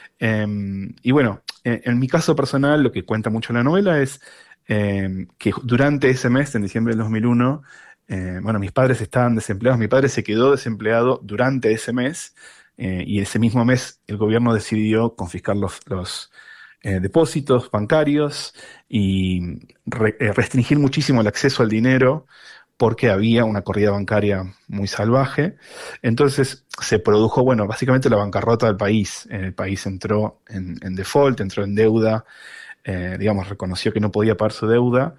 Speaker 19: Um, y bueno, en, en mi caso personal, lo que cuenta mucho la novela es um, que durante ese mes, en diciembre del dos mil uno, eh, bueno, mis padres estaban desempleados, mi padre se quedó desempleado durante ese mes, eh, y ese mismo mes el gobierno decidió confiscar los, los eh, depósitos bancarios y re, eh, restringir muchísimo el acceso al dinero, porque había una corrida bancaria muy salvaje. Entonces se produjo, bueno, básicamente la bancarrota del país. El país entró en, en default, entró en deuda, eh, digamos, reconoció que no podía pagar su deuda,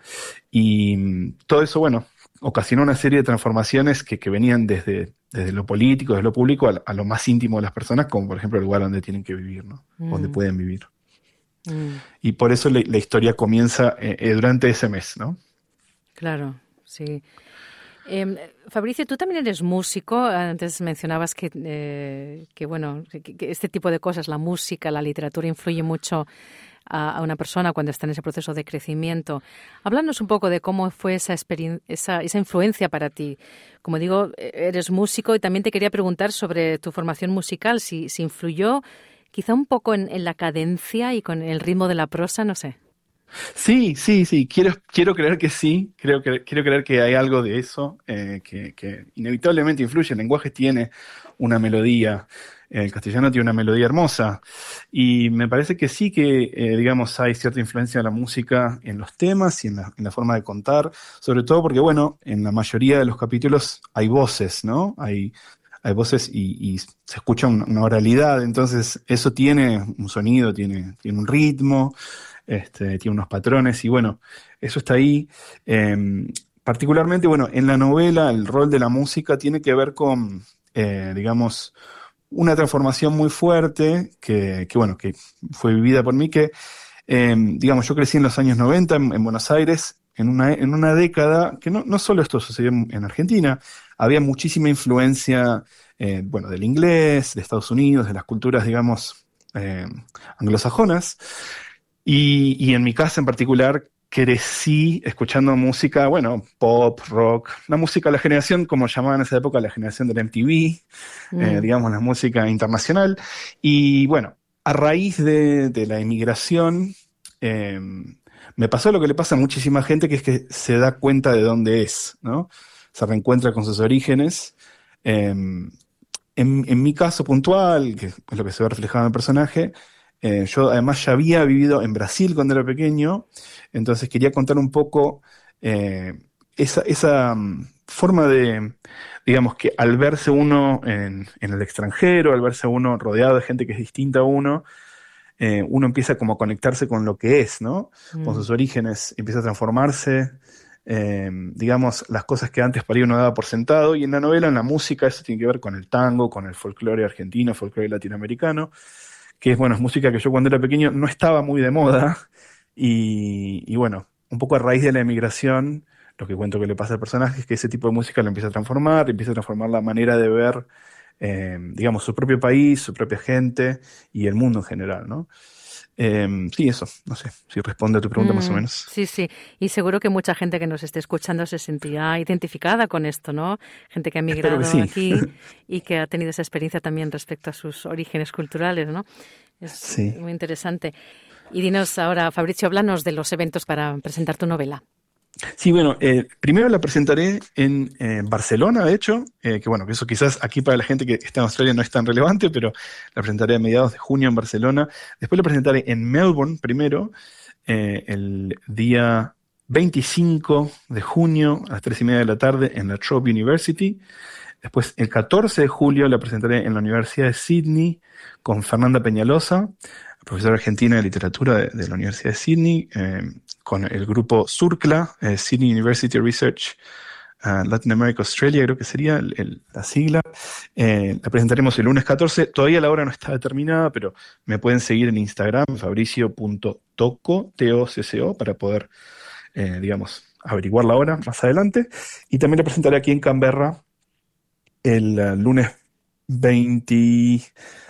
Speaker 19: y todo eso, bueno, ocasionó una serie de transformaciones que, que venían desde, desde lo político, desde lo público, a, a lo más íntimo de las personas, como por ejemplo el lugar donde tienen que vivir, ¿no? Mm. Donde pueden vivir. Mm. Y por eso la, la historia comienza eh, eh, durante ese mes, ¿no?
Speaker 4: Claro, sí. Eh, Fabricio, tú también eres músico. Antes mencionabas que, eh, que bueno, que, que este tipo de cosas, la música, la literatura, influye mucho a, a una persona cuando está en ese proceso de crecimiento. Háblanos un poco de cómo fue esa, experien- esa, esa influencia para ti. Como digo, eres músico y también te quería preguntar sobre tu formación musical, si, si influyó quizá un poco en, en la cadencia y con el ritmo de la prosa, no sé.
Speaker 19: Sí, sí, sí, quiero, quiero creer que sí, creo que, quiero creer que hay algo de eso, eh, que, que inevitablemente influye. El lenguaje tiene una melodía, el castellano tiene una melodía hermosa, y me parece que sí que, eh, digamos, hay cierta influencia de la música en los temas y en la, en la forma de contar, sobre todo porque, bueno, en la mayoría de los capítulos hay voces, ¿no? Hay, hay voces y, y se escucha una, una oralidad, entonces eso tiene un sonido, tiene, tiene un ritmo. Este, tiene unos patrones y bueno, eso está ahí. Eh, particularmente, bueno, en la novela el rol de la música tiene que ver con, eh, digamos, una transformación muy fuerte que, que, bueno, que fue vivida por mí, que, eh, digamos, yo crecí en los años noventa en, en Buenos Aires, en una, en una década que no, no solo esto sucedió en, en Argentina, había muchísima influencia, eh, bueno, del inglés, de Estados Unidos, de las culturas, digamos, eh, anglosajonas. Y, y en mi casa en particular crecí escuchando música, bueno, pop, rock, la música, la generación, como llamaban en esa época, la generación del M T V, mm. eh, digamos, la música internacional. Y bueno, a raíz de, de la inmigración, eh, me pasó lo que le pasa a muchísima gente, que es que se da cuenta de dónde es, ¿no? Se reencuentra con sus orígenes. Eh, en, en mi caso puntual, que es lo que se ve reflejado en el personaje, eh, yo además ya había vivido en Brasil cuando era pequeño, entonces quería contar un poco eh, esa, esa um, forma de, digamos, que al verse uno en, en el extranjero, al verse uno rodeado de gente que es distinta a uno, eh, uno empieza como a conectarse con lo que es, ¿no? Mm. Con sus orígenes, empieza a transformarse, eh, digamos, las cosas que antes para uno daba por sentado, y en la novela, en la música, eso tiene que ver con el tango, con el folclore argentino, folclore latinoamericano, que es, bueno, es música que yo cuando era pequeño no estaba muy de moda, y, y bueno, un poco a raíz de la emigración, lo que cuento que le pasa al personaje es que ese tipo de música lo empieza a transformar, empieza a transformar la manera de ver, eh, digamos, su propio país, su propia gente y el mundo en general, ¿no? Eh, sí, eso, no sé si responde a tu pregunta mm, más o menos.
Speaker 4: Sí, sí, y seguro que mucha gente que nos esté escuchando se sentirá identificada con esto, ¿no? Gente que ha migrado que sí. aquí y que ha tenido esa experiencia también respecto a sus orígenes culturales, ¿no? Es sí. muy interesante. Y dinos ahora, Fabricio, háblanos de los eventos para presentar tu novela.
Speaker 19: Sí, bueno, eh, primero la presentaré en eh, Barcelona, de hecho, eh, que bueno, que eso quizás aquí para la gente que está en Australia no es tan relevante, pero la presentaré a mediados de junio en Barcelona. Después la presentaré en Melbourne primero, eh, el día veinticinco de junio a las tres y media de la tarde en la Trobe University. Después el catorce de julio la presentaré en la Universidad de Sydney con Fernanda Peñalosa, profesora argentina de literatura de, de la Universidad de Sydney, eh, con el grupo SURCLA, eh, Sydney University Research uh, Latin America Australia, creo que sería el, el, la sigla. Eh, la presentaremos el lunes catorce, todavía la hora no está determinada, pero me pueden seguir en Instagram, fabricio punto tocco, T O C C O, para poder, eh, digamos, averiguar la hora más adelante. Y también la presentaré aquí en Canberra el uh, lunes veintiuno,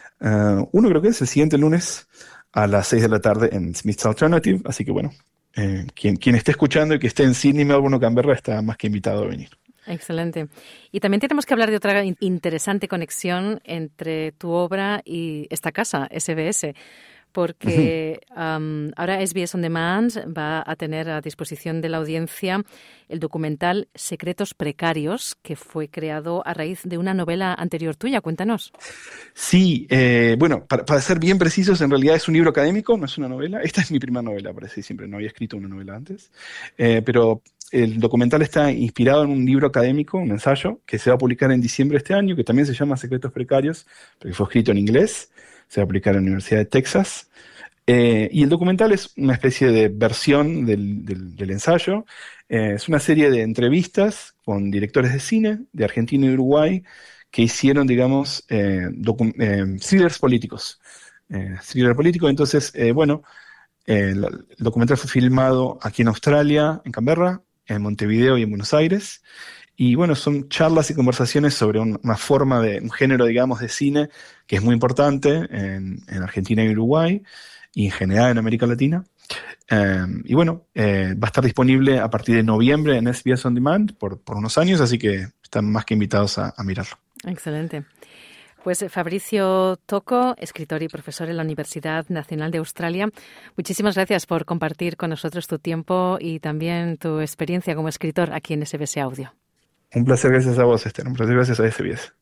Speaker 19: creo que es el siguiente lunes, a las seis de la tarde en Smith's Alternative, así que bueno, eh, quien, quien esté escuchando y que esté en Sydney, Melbourne o Canberra está más que invitado a venir.
Speaker 4: Excelente. Y también tenemos que hablar de otra interesante conexión entre tu obra y esta casa, S B S, porque uh-huh. um, ahora S B S On Demand va a tener a disposición de la audiencia el documental Secretos Precarios, que fue creado a raíz de una novela anterior tuya. Cuéntanos.
Speaker 19: Sí, eh, bueno, para, para ser bien precisos, en realidad es un libro académico, no es una novela. Esta es mi primera novela, parece, siempre no había escrito una novela antes, eh, pero el documental está inspirado en un libro académico, un ensayo, que se va a publicar en diciembre de este año, que también se llama Secretos Precarios, porque fue escrito en inglés. Se va a aplicar en la Universidad de Texas. Eh, y el documental es una especie de versión del, del, del ensayo. Eh, es una serie de entrevistas con directores de cine de Argentina y Uruguay que hicieron, digamos, eh, docu- eh, thrillers políticos. Eh, thriller político. Entonces, eh, bueno, eh, el, el documental fue filmado aquí en Australia, en Canberra, en Montevideo y en Buenos Aires. Y bueno, son charlas y conversaciones sobre un, una forma de, un género, digamos, de cine que es muy importante en, en Argentina y Uruguay y en general en América Latina. Eh, y bueno, eh, va a estar disponible a partir de noviembre en S B S On Demand por, por unos años, así que están más que invitados a, a mirarlo.
Speaker 4: Excelente. Pues Fabricio Tocco, escritor y profesor en la Universidad Nacional de Australia, muchísimas gracias por compartir con nosotros tu tiempo y también tu experiencia como escritor aquí en S B S Audio.
Speaker 19: Un placer, gracias a vos, Esther. Un placer, gracias a S B S.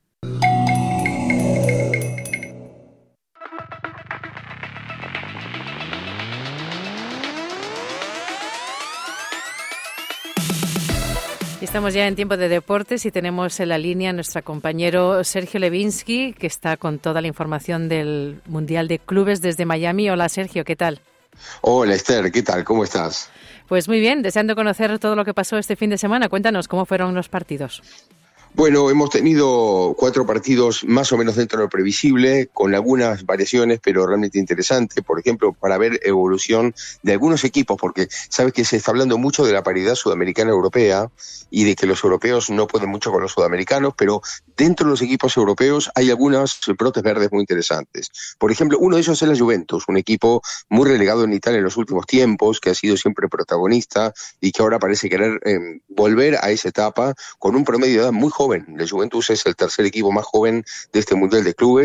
Speaker 4: Estamos ya en tiempo de deportes y tenemos en la línea a nuestro compañero Sergio Levinsky, que está con toda la información del Mundial de Clubes desde Miami. Hola, Sergio, ¿qué tal?
Speaker 20: Hola, Esther, ¿qué tal? ¿Cómo estás?
Speaker 4: Pues muy bien, deseando conocer todo lo que pasó este fin de semana. Cuéntanos, ¿cómo fueron los partidos?
Speaker 20: Bueno, hemos tenido cuatro partidos más o menos dentro de lo previsible, con algunas variaciones, pero realmente interesante. Por ejemplo, para ver evolución de algunos equipos, porque sabes que se está hablando mucho de la paridad sudamericana-europea y de que los europeos no pueden mucho con los sudamericanos, pero dentro de los equipos europeos hay algunos brotes verdes muy interesantes. Por ejemplo, uno de ellos es la Juventus, un equipo muy relegado en Italia en los últimos tiempos, que ha sido siempre protagonista y que ahora parece querer eh, volver a esa etapa con un promedio de edad muy joven. La Juventus es el tercer equipo más joven de este Mundial de Clubes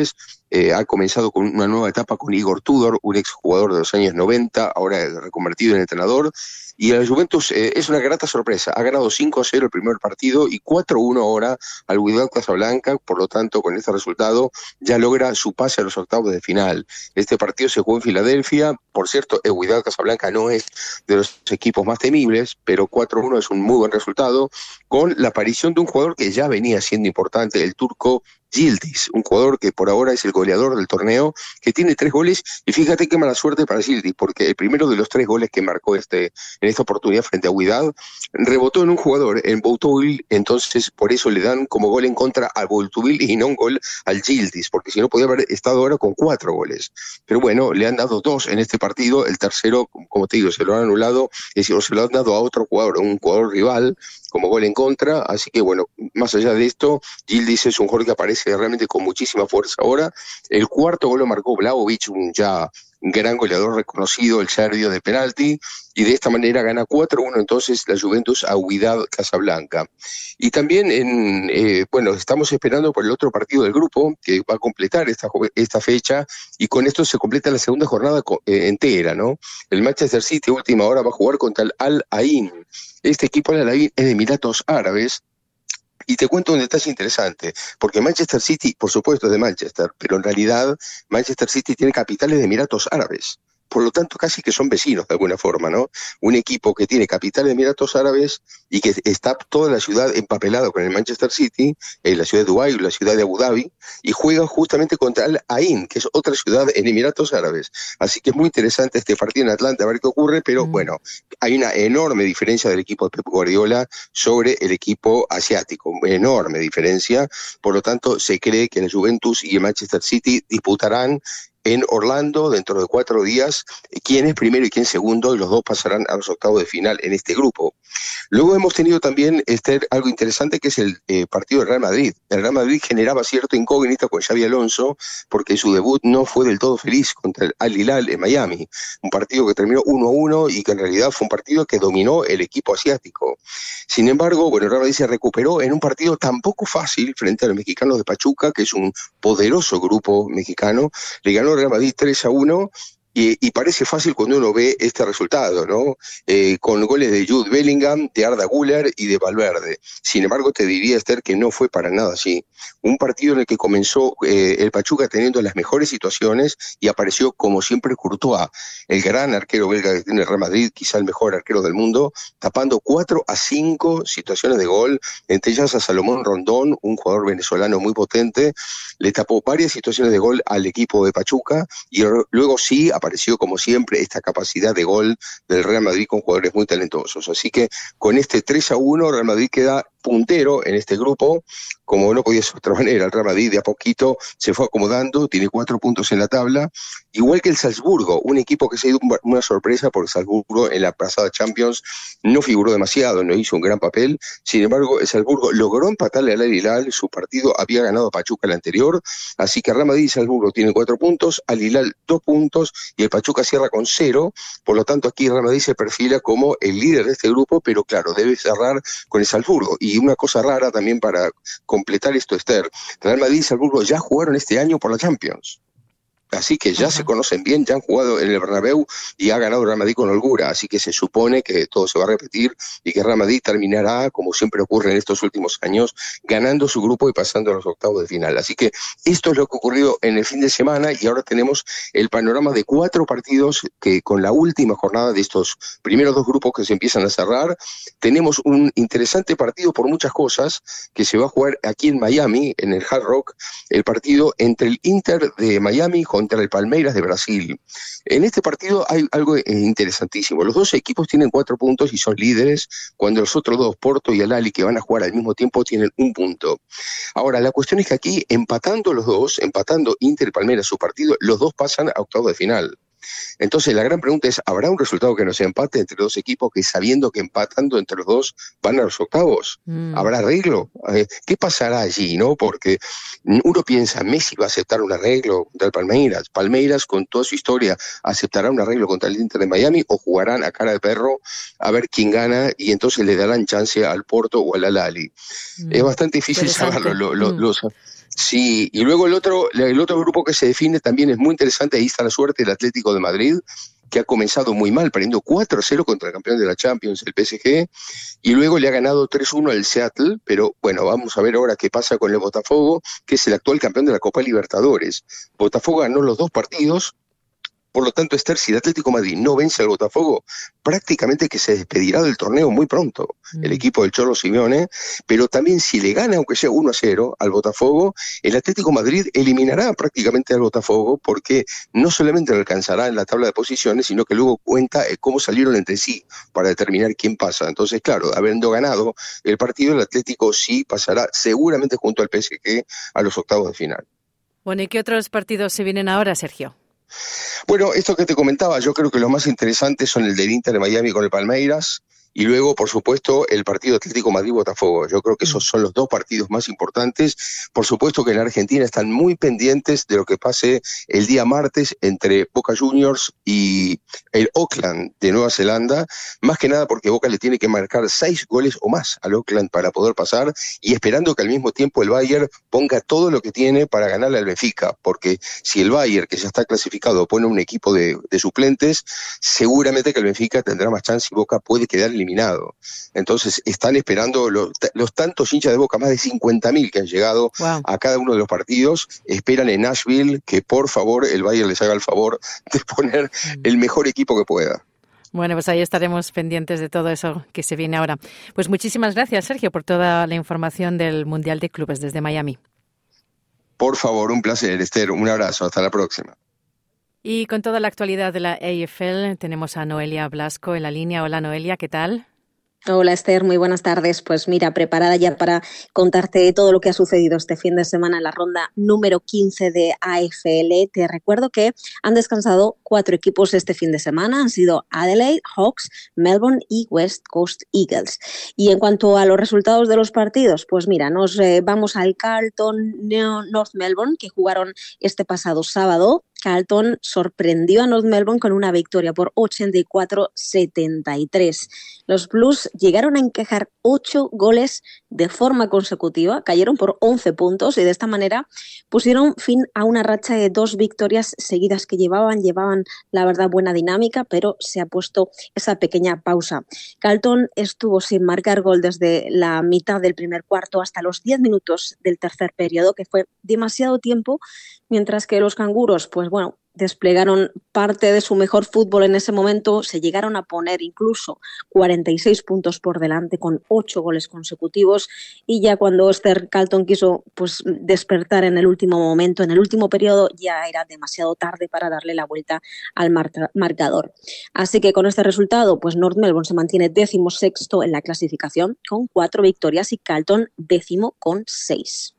Speaker 20: eh, ha comenzado con una nueva etapa con Igor Tudor, un exjugador de los años noventa, ahora reconvertido en entrenador. Y la Juventus eh, es una grata sorpresa. Ha ganado cinco a cero el primer partido y cuatro a uno ahora al Wydad Casablanca. Por lo tanto, con este resultado ya logra su pase a los octavos de final. Este partido se jugó en Filadelfia. Por cierto, el Wydad Casablanca no es de los equipos más temibles, pero cuatro a uno es un muy buen resultado, con la aparición de un jugador que ya venía siendo importante, el turco Yildiz, un jugador que por ahora es el goleador del torneo, que tiene tres goles, y fíjate qué mala suerte para Yildiz, porque el primero de los tres goles que marcó este en esta oportunidad frente a Wydad rebotó en un jugador, en Boutouil, entonces por eso le dan como gol en contra a Boutouil y no un gol al Yildiz, porque si no podía haber estado ahora con cuatro goles. Pero bueno, le han dado dos en este partido, el tercero, como te digo, se lo han anulado, es decir, se lo han dado a otro jugador, un jugador rival, como gol en contra, así que bueno, más allá de esto, Yildiz es un jugador que aparece realmente con muchísima fuerza ahora. El cuarto gol lo marcó Vlahovic, un ya gran goleador reconocido, el serbio de penalti, y de esta manera gana cuatro a uno entonces la Juventus a Wydad Casablanca. Y también, en, eh, bueno, estamos esperando por el otro partido del grupo, que va a completar esta, esta fecha, y con esto se completa la segunda jornada eh, entera, ¿no? El Manchester City, última hora, va a jugar contra el Al Ain. Este equipo, el Al Ain, es de Emiratos Árabes. Y te cuento un detalle interesante, porque Manchester City, por supuesto, es de Manchester, pero en realidad Manchester City tiene capitales de Emiratos Árabes. Por lo tanto, casi que son vecinos de alguna forma, ¿no? Un equipo que tiene capital de Emiratos Árabes y que está toda la ciudad empapelado con el Manchester City, en la ciudad de Dubái, la ciudad de Abu Dhabi, y juega justamente contra Al Ain, que es otra ciudad en Emiratos Árabes. Así que es muy interesante este partido en Atlanta, a ver qué ocurre, pero mm. bueno, hay una enorme diferencia del equipo de Pep Guardiola sobre el equipo asiático, enorme diferencia. Por lo tanto, se cree que la Juventus y el Manchester City disputarán en Orlando dentro de cuatro días quién es primero y quién segundo, y los dos pasarán a los octavos de final en este grupo. Luego hemos tenido también este, algo interesante, que es el eh, partido del Real Madrid. El Real Madrid generaba cierta incógnita con Xabi Alonso, porque su debut no fue del todo feliz contra el Al Hilal en Miami, un partido que terminó uno a uno y que en realidad fue un partido que dominó el equipo asiático. Sin embargo, bueno, el Real Madrid se recuperó en un partido tampoco fácil frente a los mexicanos de Pachuca, que es un poderoso grupo mexicano. Le ganó Real Madrid tres a uno, y, y parece fácil cuando uno ve este resultado, ¿no? Eh, con goles de Jude Bellingham, de Arda Güler y de Valverde. Sin embargo, te diría, Esther, que no fue para nada así. Un partido en el que comenzó eh, el Pachuca teniendo las mejores situaciones y apareció, como siempre, Courtois, el gran arquero belga que tiene el Real Madrid, quizá el mejor arquero del mundo, tapando cuatro a cinco situaciones de gol, entre ellas a Salomón Rondón, un jugador venezolano muy potente. Le tapó varias situaciones de gol al equipo de Pachuca, y luego sí apareció, como siempre, esta capacidad de gol del Real Madrid con jugadores muy talentosos. Así que con este tres a uno, Real Madrid queda puntero en este grupo, como no podía ser de otra manera. El Real Madrid de a poquito se fue acomodando, tiene cuatro puntos en la tabla, igual que el Salzburgo, un equipo que se ha ido una sorpresa, porque Salzburgo en la pasada Champions no figuró demasiado, no hizo un gran papel. Sin embargo, el Salzburgo logró empatarle al Al Hilal, su partido había ganado a Pachuca el anterior, así que Real Madrid y Salzburgo tienen cuatro puntos, Al Hilal dos puntos, y el Pachuca cierra con cero. Por lo tanto, aquí Real Madrid se perfila como el líder de este grupo, pero claro, debe cerrar con el Salzburgo. Y una cosa rara también para completar esto, Esther, Real Madrid y Salzburgo ya jugaron este año por la Champions. Así que ya uh-huh. se conocen bien, ya han jugado en el Bernabéu y ha ganado Real Madrid con holgura, así que se supone que todo se va a repetir y que Real Madrid terminará, como siempre ocurre en estos últimos años, ganando su grupo y pasando a los octavos de final. Así que esto es lo que ocurrió en el fin de semana, y ahora tenemos el panorama de cuatro partidos que, con la última jornada de estos primeros dos grupos que se empiezan a cerrar, tenemos un interesante partido por muchas cosas que se va a jugar aquí en Miami, en el Hard Rock, el partido entre el Inter de Miami contra el Palmeiras de Brasil. En este partido hay algo interesantísimo. Los dos equipos tienen cuatro puntos y son líderes, cuando los otros dos, Porto y Al Ahly, que van a jugar al mismo tiempo, tienen un punto. Ahora, la cuestión es que aquí, empatando los dos, empatando Inter y Palmeiras su partido, los dos pasan a octavos de final. Entonces la gran pregunta es, ¿habrá un resultado que no se empate entre dos equipos que, sabiendo que empatando entre los dos van a los octavos? Mm. ¿Habrá arreglo? Eh, ¿Qué pasará allí, no? Porque uno piensa, Messi va a aceptar un arreglo contra el Palmeiras. Palmeiras, con toda su historia, ¿aceptará un arreglo contra el Inter de Miami o jugarán a cara de perro a ver quién gana y entonces le darán chance al Porto o al Al Ahly? Mm. Es bastante difícil saberlo. Lo, lo, mm. los, Sí, y luego el otro, el otro grupo que se define también es muy interesante, ahí está la suerte del Atlético de Madrid, que ha comenzado muy mal, perdiendo cuatro a cero contra el campeón de la Champions, el P S G, y luego le ha ganado tres uno al Seattle, pero bueno, vamos a ver ahora qué pasa con el Botafogo, que es el actual campeón de la Copa Libertadores. Botafogo ganó los dos partidos. Por lo tanto, Esther, si el Atlético de Madrid no vence al Botafogo, prácticamente que se despedirá del torneo muy pronto, mm. el equipo del Cholo Simeone, pero también si le gana, aunque sea uno a cero, al Botafogo, el Atlético de Madrid eliminará prácticamente al Botafogo, porque no solamente lo alcanzará en la tabla de posiciones, sino que luego cuenta cómo salieron entre sí para determinar quién pasa. Entonces, claro, habiendo ganado el partido, el Atlético sí pasará seguramente junto al P S G a los octavos de final.
Speaker 4: Bueno, ¿y qué otros partidos se vienen ahora, Sergio?
Speaker 20: Bueno, esto que te comentaba, yo creo que los más interesantes son el del Inter de Miami con el Palmeiras y luego, por supuesto, el partido Atlético Madrid-Botafogo. Yo creo que esos son los dos partidos más importantes. Por supuesto que en Argentina están muy pendientes de lo que pase el día martes entre Boca Juniors y el Auckland de Nueva Zelanda, más que nada porque Boca le tiene que marcar seis goles o más al Auckland para poder pasar y esperando que al mismo tiempo el Bayern ponga todo lo que tiene para ganarle al Benfica, porque si el Bayern, que ya está clasificado, pone un equipo de, de suplentes, seguramente que el Benfica tendrá más chance y Boca puede quedar eliminado. Entonces están esperando los, los tantos hinchas de Boca, más de cincuenta mil que han llegado wow. a cada uno de los partidos, esperan en Nashville que por favor el Bayern les haga el favor de poner el mejor equipo que pueda.
Speaker 4: Bueno, pues ahí estaremos pendientes de todo eso que se viene ahora. Pues muchísimas gracias, Sergio, por toda la información del Mundial de Clubes desde Miami.
Speaker 20: Por favor, un placer, Esther, un abrazo, hasta la próxima.
Speaker 4: Y con toda la actualidad de la A F L tenemos a Noelia Blasco en la línea. Hola Noelia, ¿qué tal?
Speaker 21: Hola Esther, muy buenas tardes. Pues mira, preparada ya para contarte todo lo que ha sucedido este fin de semana en la ronda número quince de A F L. Te recuerdo que han descansado cuatro equipos este fin de semana. Han sido Adelaide, Hawks, Melbourne y West Coast Eagles. Y en cuanto a los resultados de los partidos, pues mira, nos eh, vamos al Carlton North Melbourne, que jugaron este pasado sábado. Carlton sorprendió a North Melbourne con una victoria por ochenta y cuatro a setenta y tres. Los Blues llegaron a encajar ocho goles de forma consecutiva, cayeron por once puntos y de esta manera pusieron fin a una racha de dos victorias seguidas que llevaban, llevaban la verdad buena dinámica, pero se ha puesto esa pequeña pausa. Carlton estuvo sin marcar gol desde la mitad del primer cuarto hasta los diez minutos del tercer periodo, que fue demasiado tiempo, mientras que los canguros, pues bueno, desplegaron parte de su mejor fútbol en ese momento, se llegaron a poner incluso cuarenta y seis puntos por delante con ocho goles consecutivos y ya cuando Esther Carlton quiso pues despertar en el último momento, en el último periodo, ya era demasiado tarde para darle la vuelta al marca- marcador. Así que con este resultado, pues North Melbourne se mantiene décimo sexto en la clasificación con cuatro victorias y Carlton décimo con seis.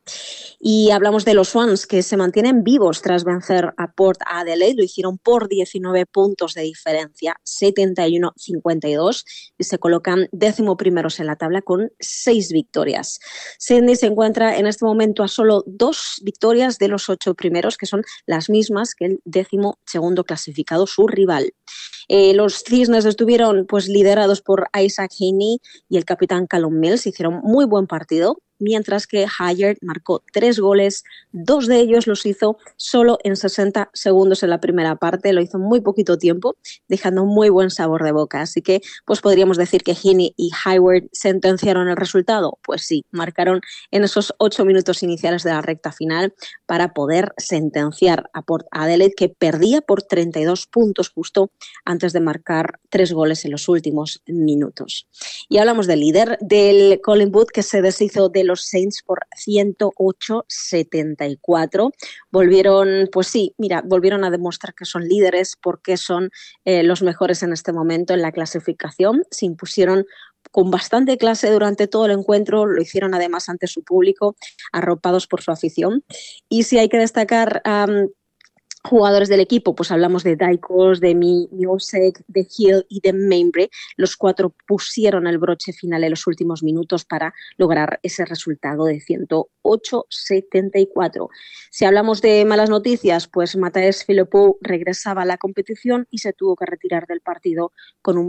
Speaker 21: Y hablamos de los Swans, que se mantienen vivos tras vencer a Port Adelaide. Lo hicieron por diecinueve puntos de diferencia, setenta y uno a cincuenta y dos, y se colocan décimo primeros en la tabla con seis victorias. Sydney se encuentra en este momento a solo dos victorias de los ocho primeros, que son las mismas que el décimo segundo clasificado, su rival. Eh, los Cisnes estuvieron pues liderados por Isaac Heaney y el capitán Callum Mills, hicieron muy buen partido, mientras que Hayard marcó tres goles, dos de ellos los hizo solo en sesenta segundos en la primera parte, lo hizo en muy poquito tiempo, dejando un muy buen sabor de boca. Así que pues podríamos decir que Heaney y Hayward sentenciaron el resultado. Pues sí, marcaron en esos ocho minutos iniciales de la recta final para poder sentenciar a Port Adelaide, que perdía por treinta y dos puntos justo antes de marcar tres goles en los últimos minutos. Y hablamos del líder del Collingwood, que se deshizo de los Saints por ciento ocho a setenta y cuatro. Volvieron, pues sí, mira, volvieron a demostrar que son líderes porque son eh, los mejores en este momento en la clasificación. Se impusieron con bastante clase durante todo el encuentro, lo hicieron además ante su público, arropados por su afición. Y si hay que destacar um, jugadores del equipo, pues hablamos de Daicos, de Miosek, de Hill y de Mainbray. Los cuatro pusieron el broche final en los últimos minutos para lograr ese resultado de ciento ocho a setenta y cuatro. Si hablamos de malas noticias, pues Matthias Philippou regresaba a la competición y se tuvo que retirar del partido con un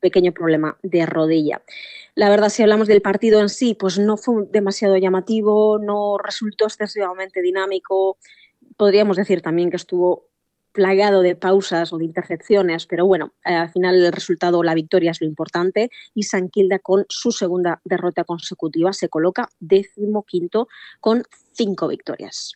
Speaker 21: pequeño problema de rodilla. La verdad, si hablamos del partido en sí, pues no fue demasiado llamativo, no resultó excesivamente dinámico. Podríamos decir también que estuvo plagado de pausas o de intercepciones, pero bueno, eh, al final el resultado, la victoria es lo importante, y St Kilda con su segunda derrota consecutiva se coloca decimoquinto con cinco victorias.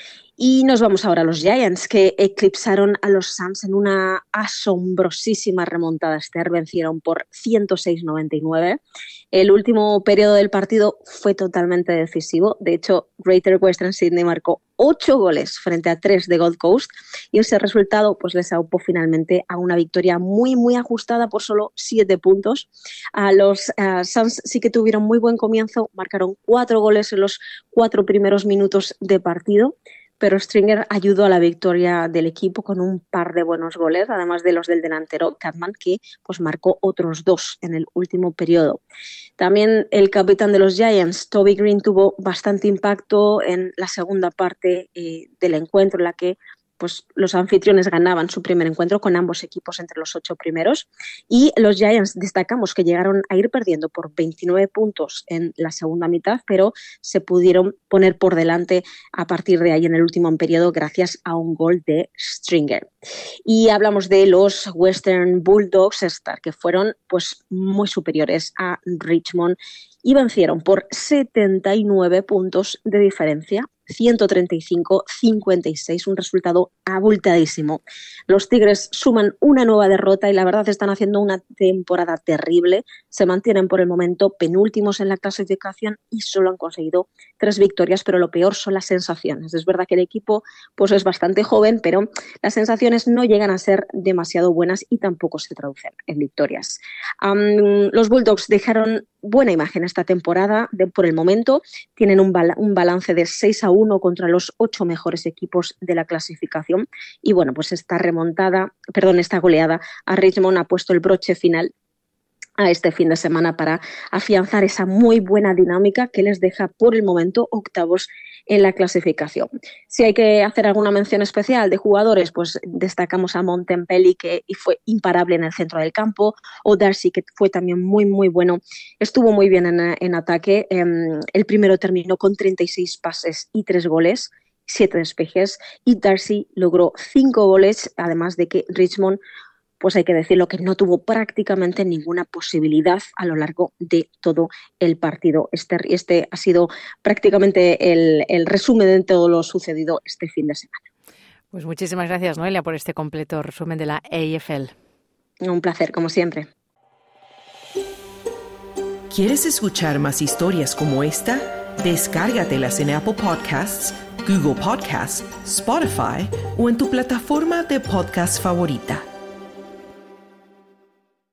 Speaker 21: Y nos vamos ahora a los Giants, que eclipsaron a los Suns en una asombrosísima remontada. Esther, vencieron por ciento seis a noventa y nueve. El último periodo del partido fue totalmente decisivo. De hecho, Greater Western Sydney marcó ocho goles frente a tres de Gold Coast, y ese resultado pues les aupó finalmente a una victoria muy, muy ajustada por solo siete puntos. A los uh, Suns sí que tuvieron muy buen comienzo, marcaron cuatro goles en los cuatro primeros minutos de partido, pero Stringer ayudó a la victoria del equipo con un par de buenos goles, además de los del delantero Catman, que pues marcó otros dos en el último periodo. También el capitán de los Giants, Toby Green, tuvo bastante impacto en la segunda parte eh, del encuentro, en la que pues los anfitriones ganaban su primer encuentro con ambos equipos entre los ocho primeros, y los Giants destacamos que llegaron a ir perdiendo por veintinueve puntos en la segunda mitad, pero se pudieron poner por delante a partir de ahí en el último periodo gracias a un gol de Stringer. Y hablamos de los Western Bulldogs, que fueron pues muy superiores a Richmond y vencieron por setenta y nueve puntos de diferencia, ciento treinta y cinco a cincuenta y seis, un resultado abultadísimo. Los Tigres suman una nueva derrota y la verdad están haciendo una temporada terrible. Se mantienen por el momento penúltimos en la clasificación y solo han conseguido tres victorias, pero lo peor son las sensaciones. Es verdad que el equipo pues es bastante joven, pero las sensaciones no llegan a ser demasiado buenas y tampoco se traducen en victorias. Um, los Bulldogs dejaron buena imagen esta temporada, de, por el momento tienen un, bal- un balance de seis a uno contra los ocho mejores equipos de la clasificación, y bueno, pues esta remontada, perdón, esta goleada a Richmond ha puesto el broche final a este fin de semana para afianzar esa muy buena dinámica que les deja por el momento octavos en la clasificación. Si hay que hacer alguna mención especial de jugadores, pues destacamos a Montempelli, que fue imparable en el centro del campo, o Darcy, que fue también muy muy bueno, estuvo muy bien en, en ataque. Eh, el primero terminó con treinta y seis pases y tres goles, siete despejes, y Darcy logró cinco goles, además de que Richmond, pues hay que decirlo, que no tuvo prácticamente ninguna posibilidad a lo largo de todo el partido. Este, este ha sido prácticamente el, el resumen de todo lo sucedido este fin de semana.
Speaker 4: Pues muchísimas gracias, Noelia, por este completo resumen de la A F L.
Speaker 21: Un placer, como siempre.
Speaker 1: ¿Quieres escuchar más historias como esta? Descárgatelas en Apple Podcasts, Google Podcasts, Spotify o en tu plataforma de podcast favorita.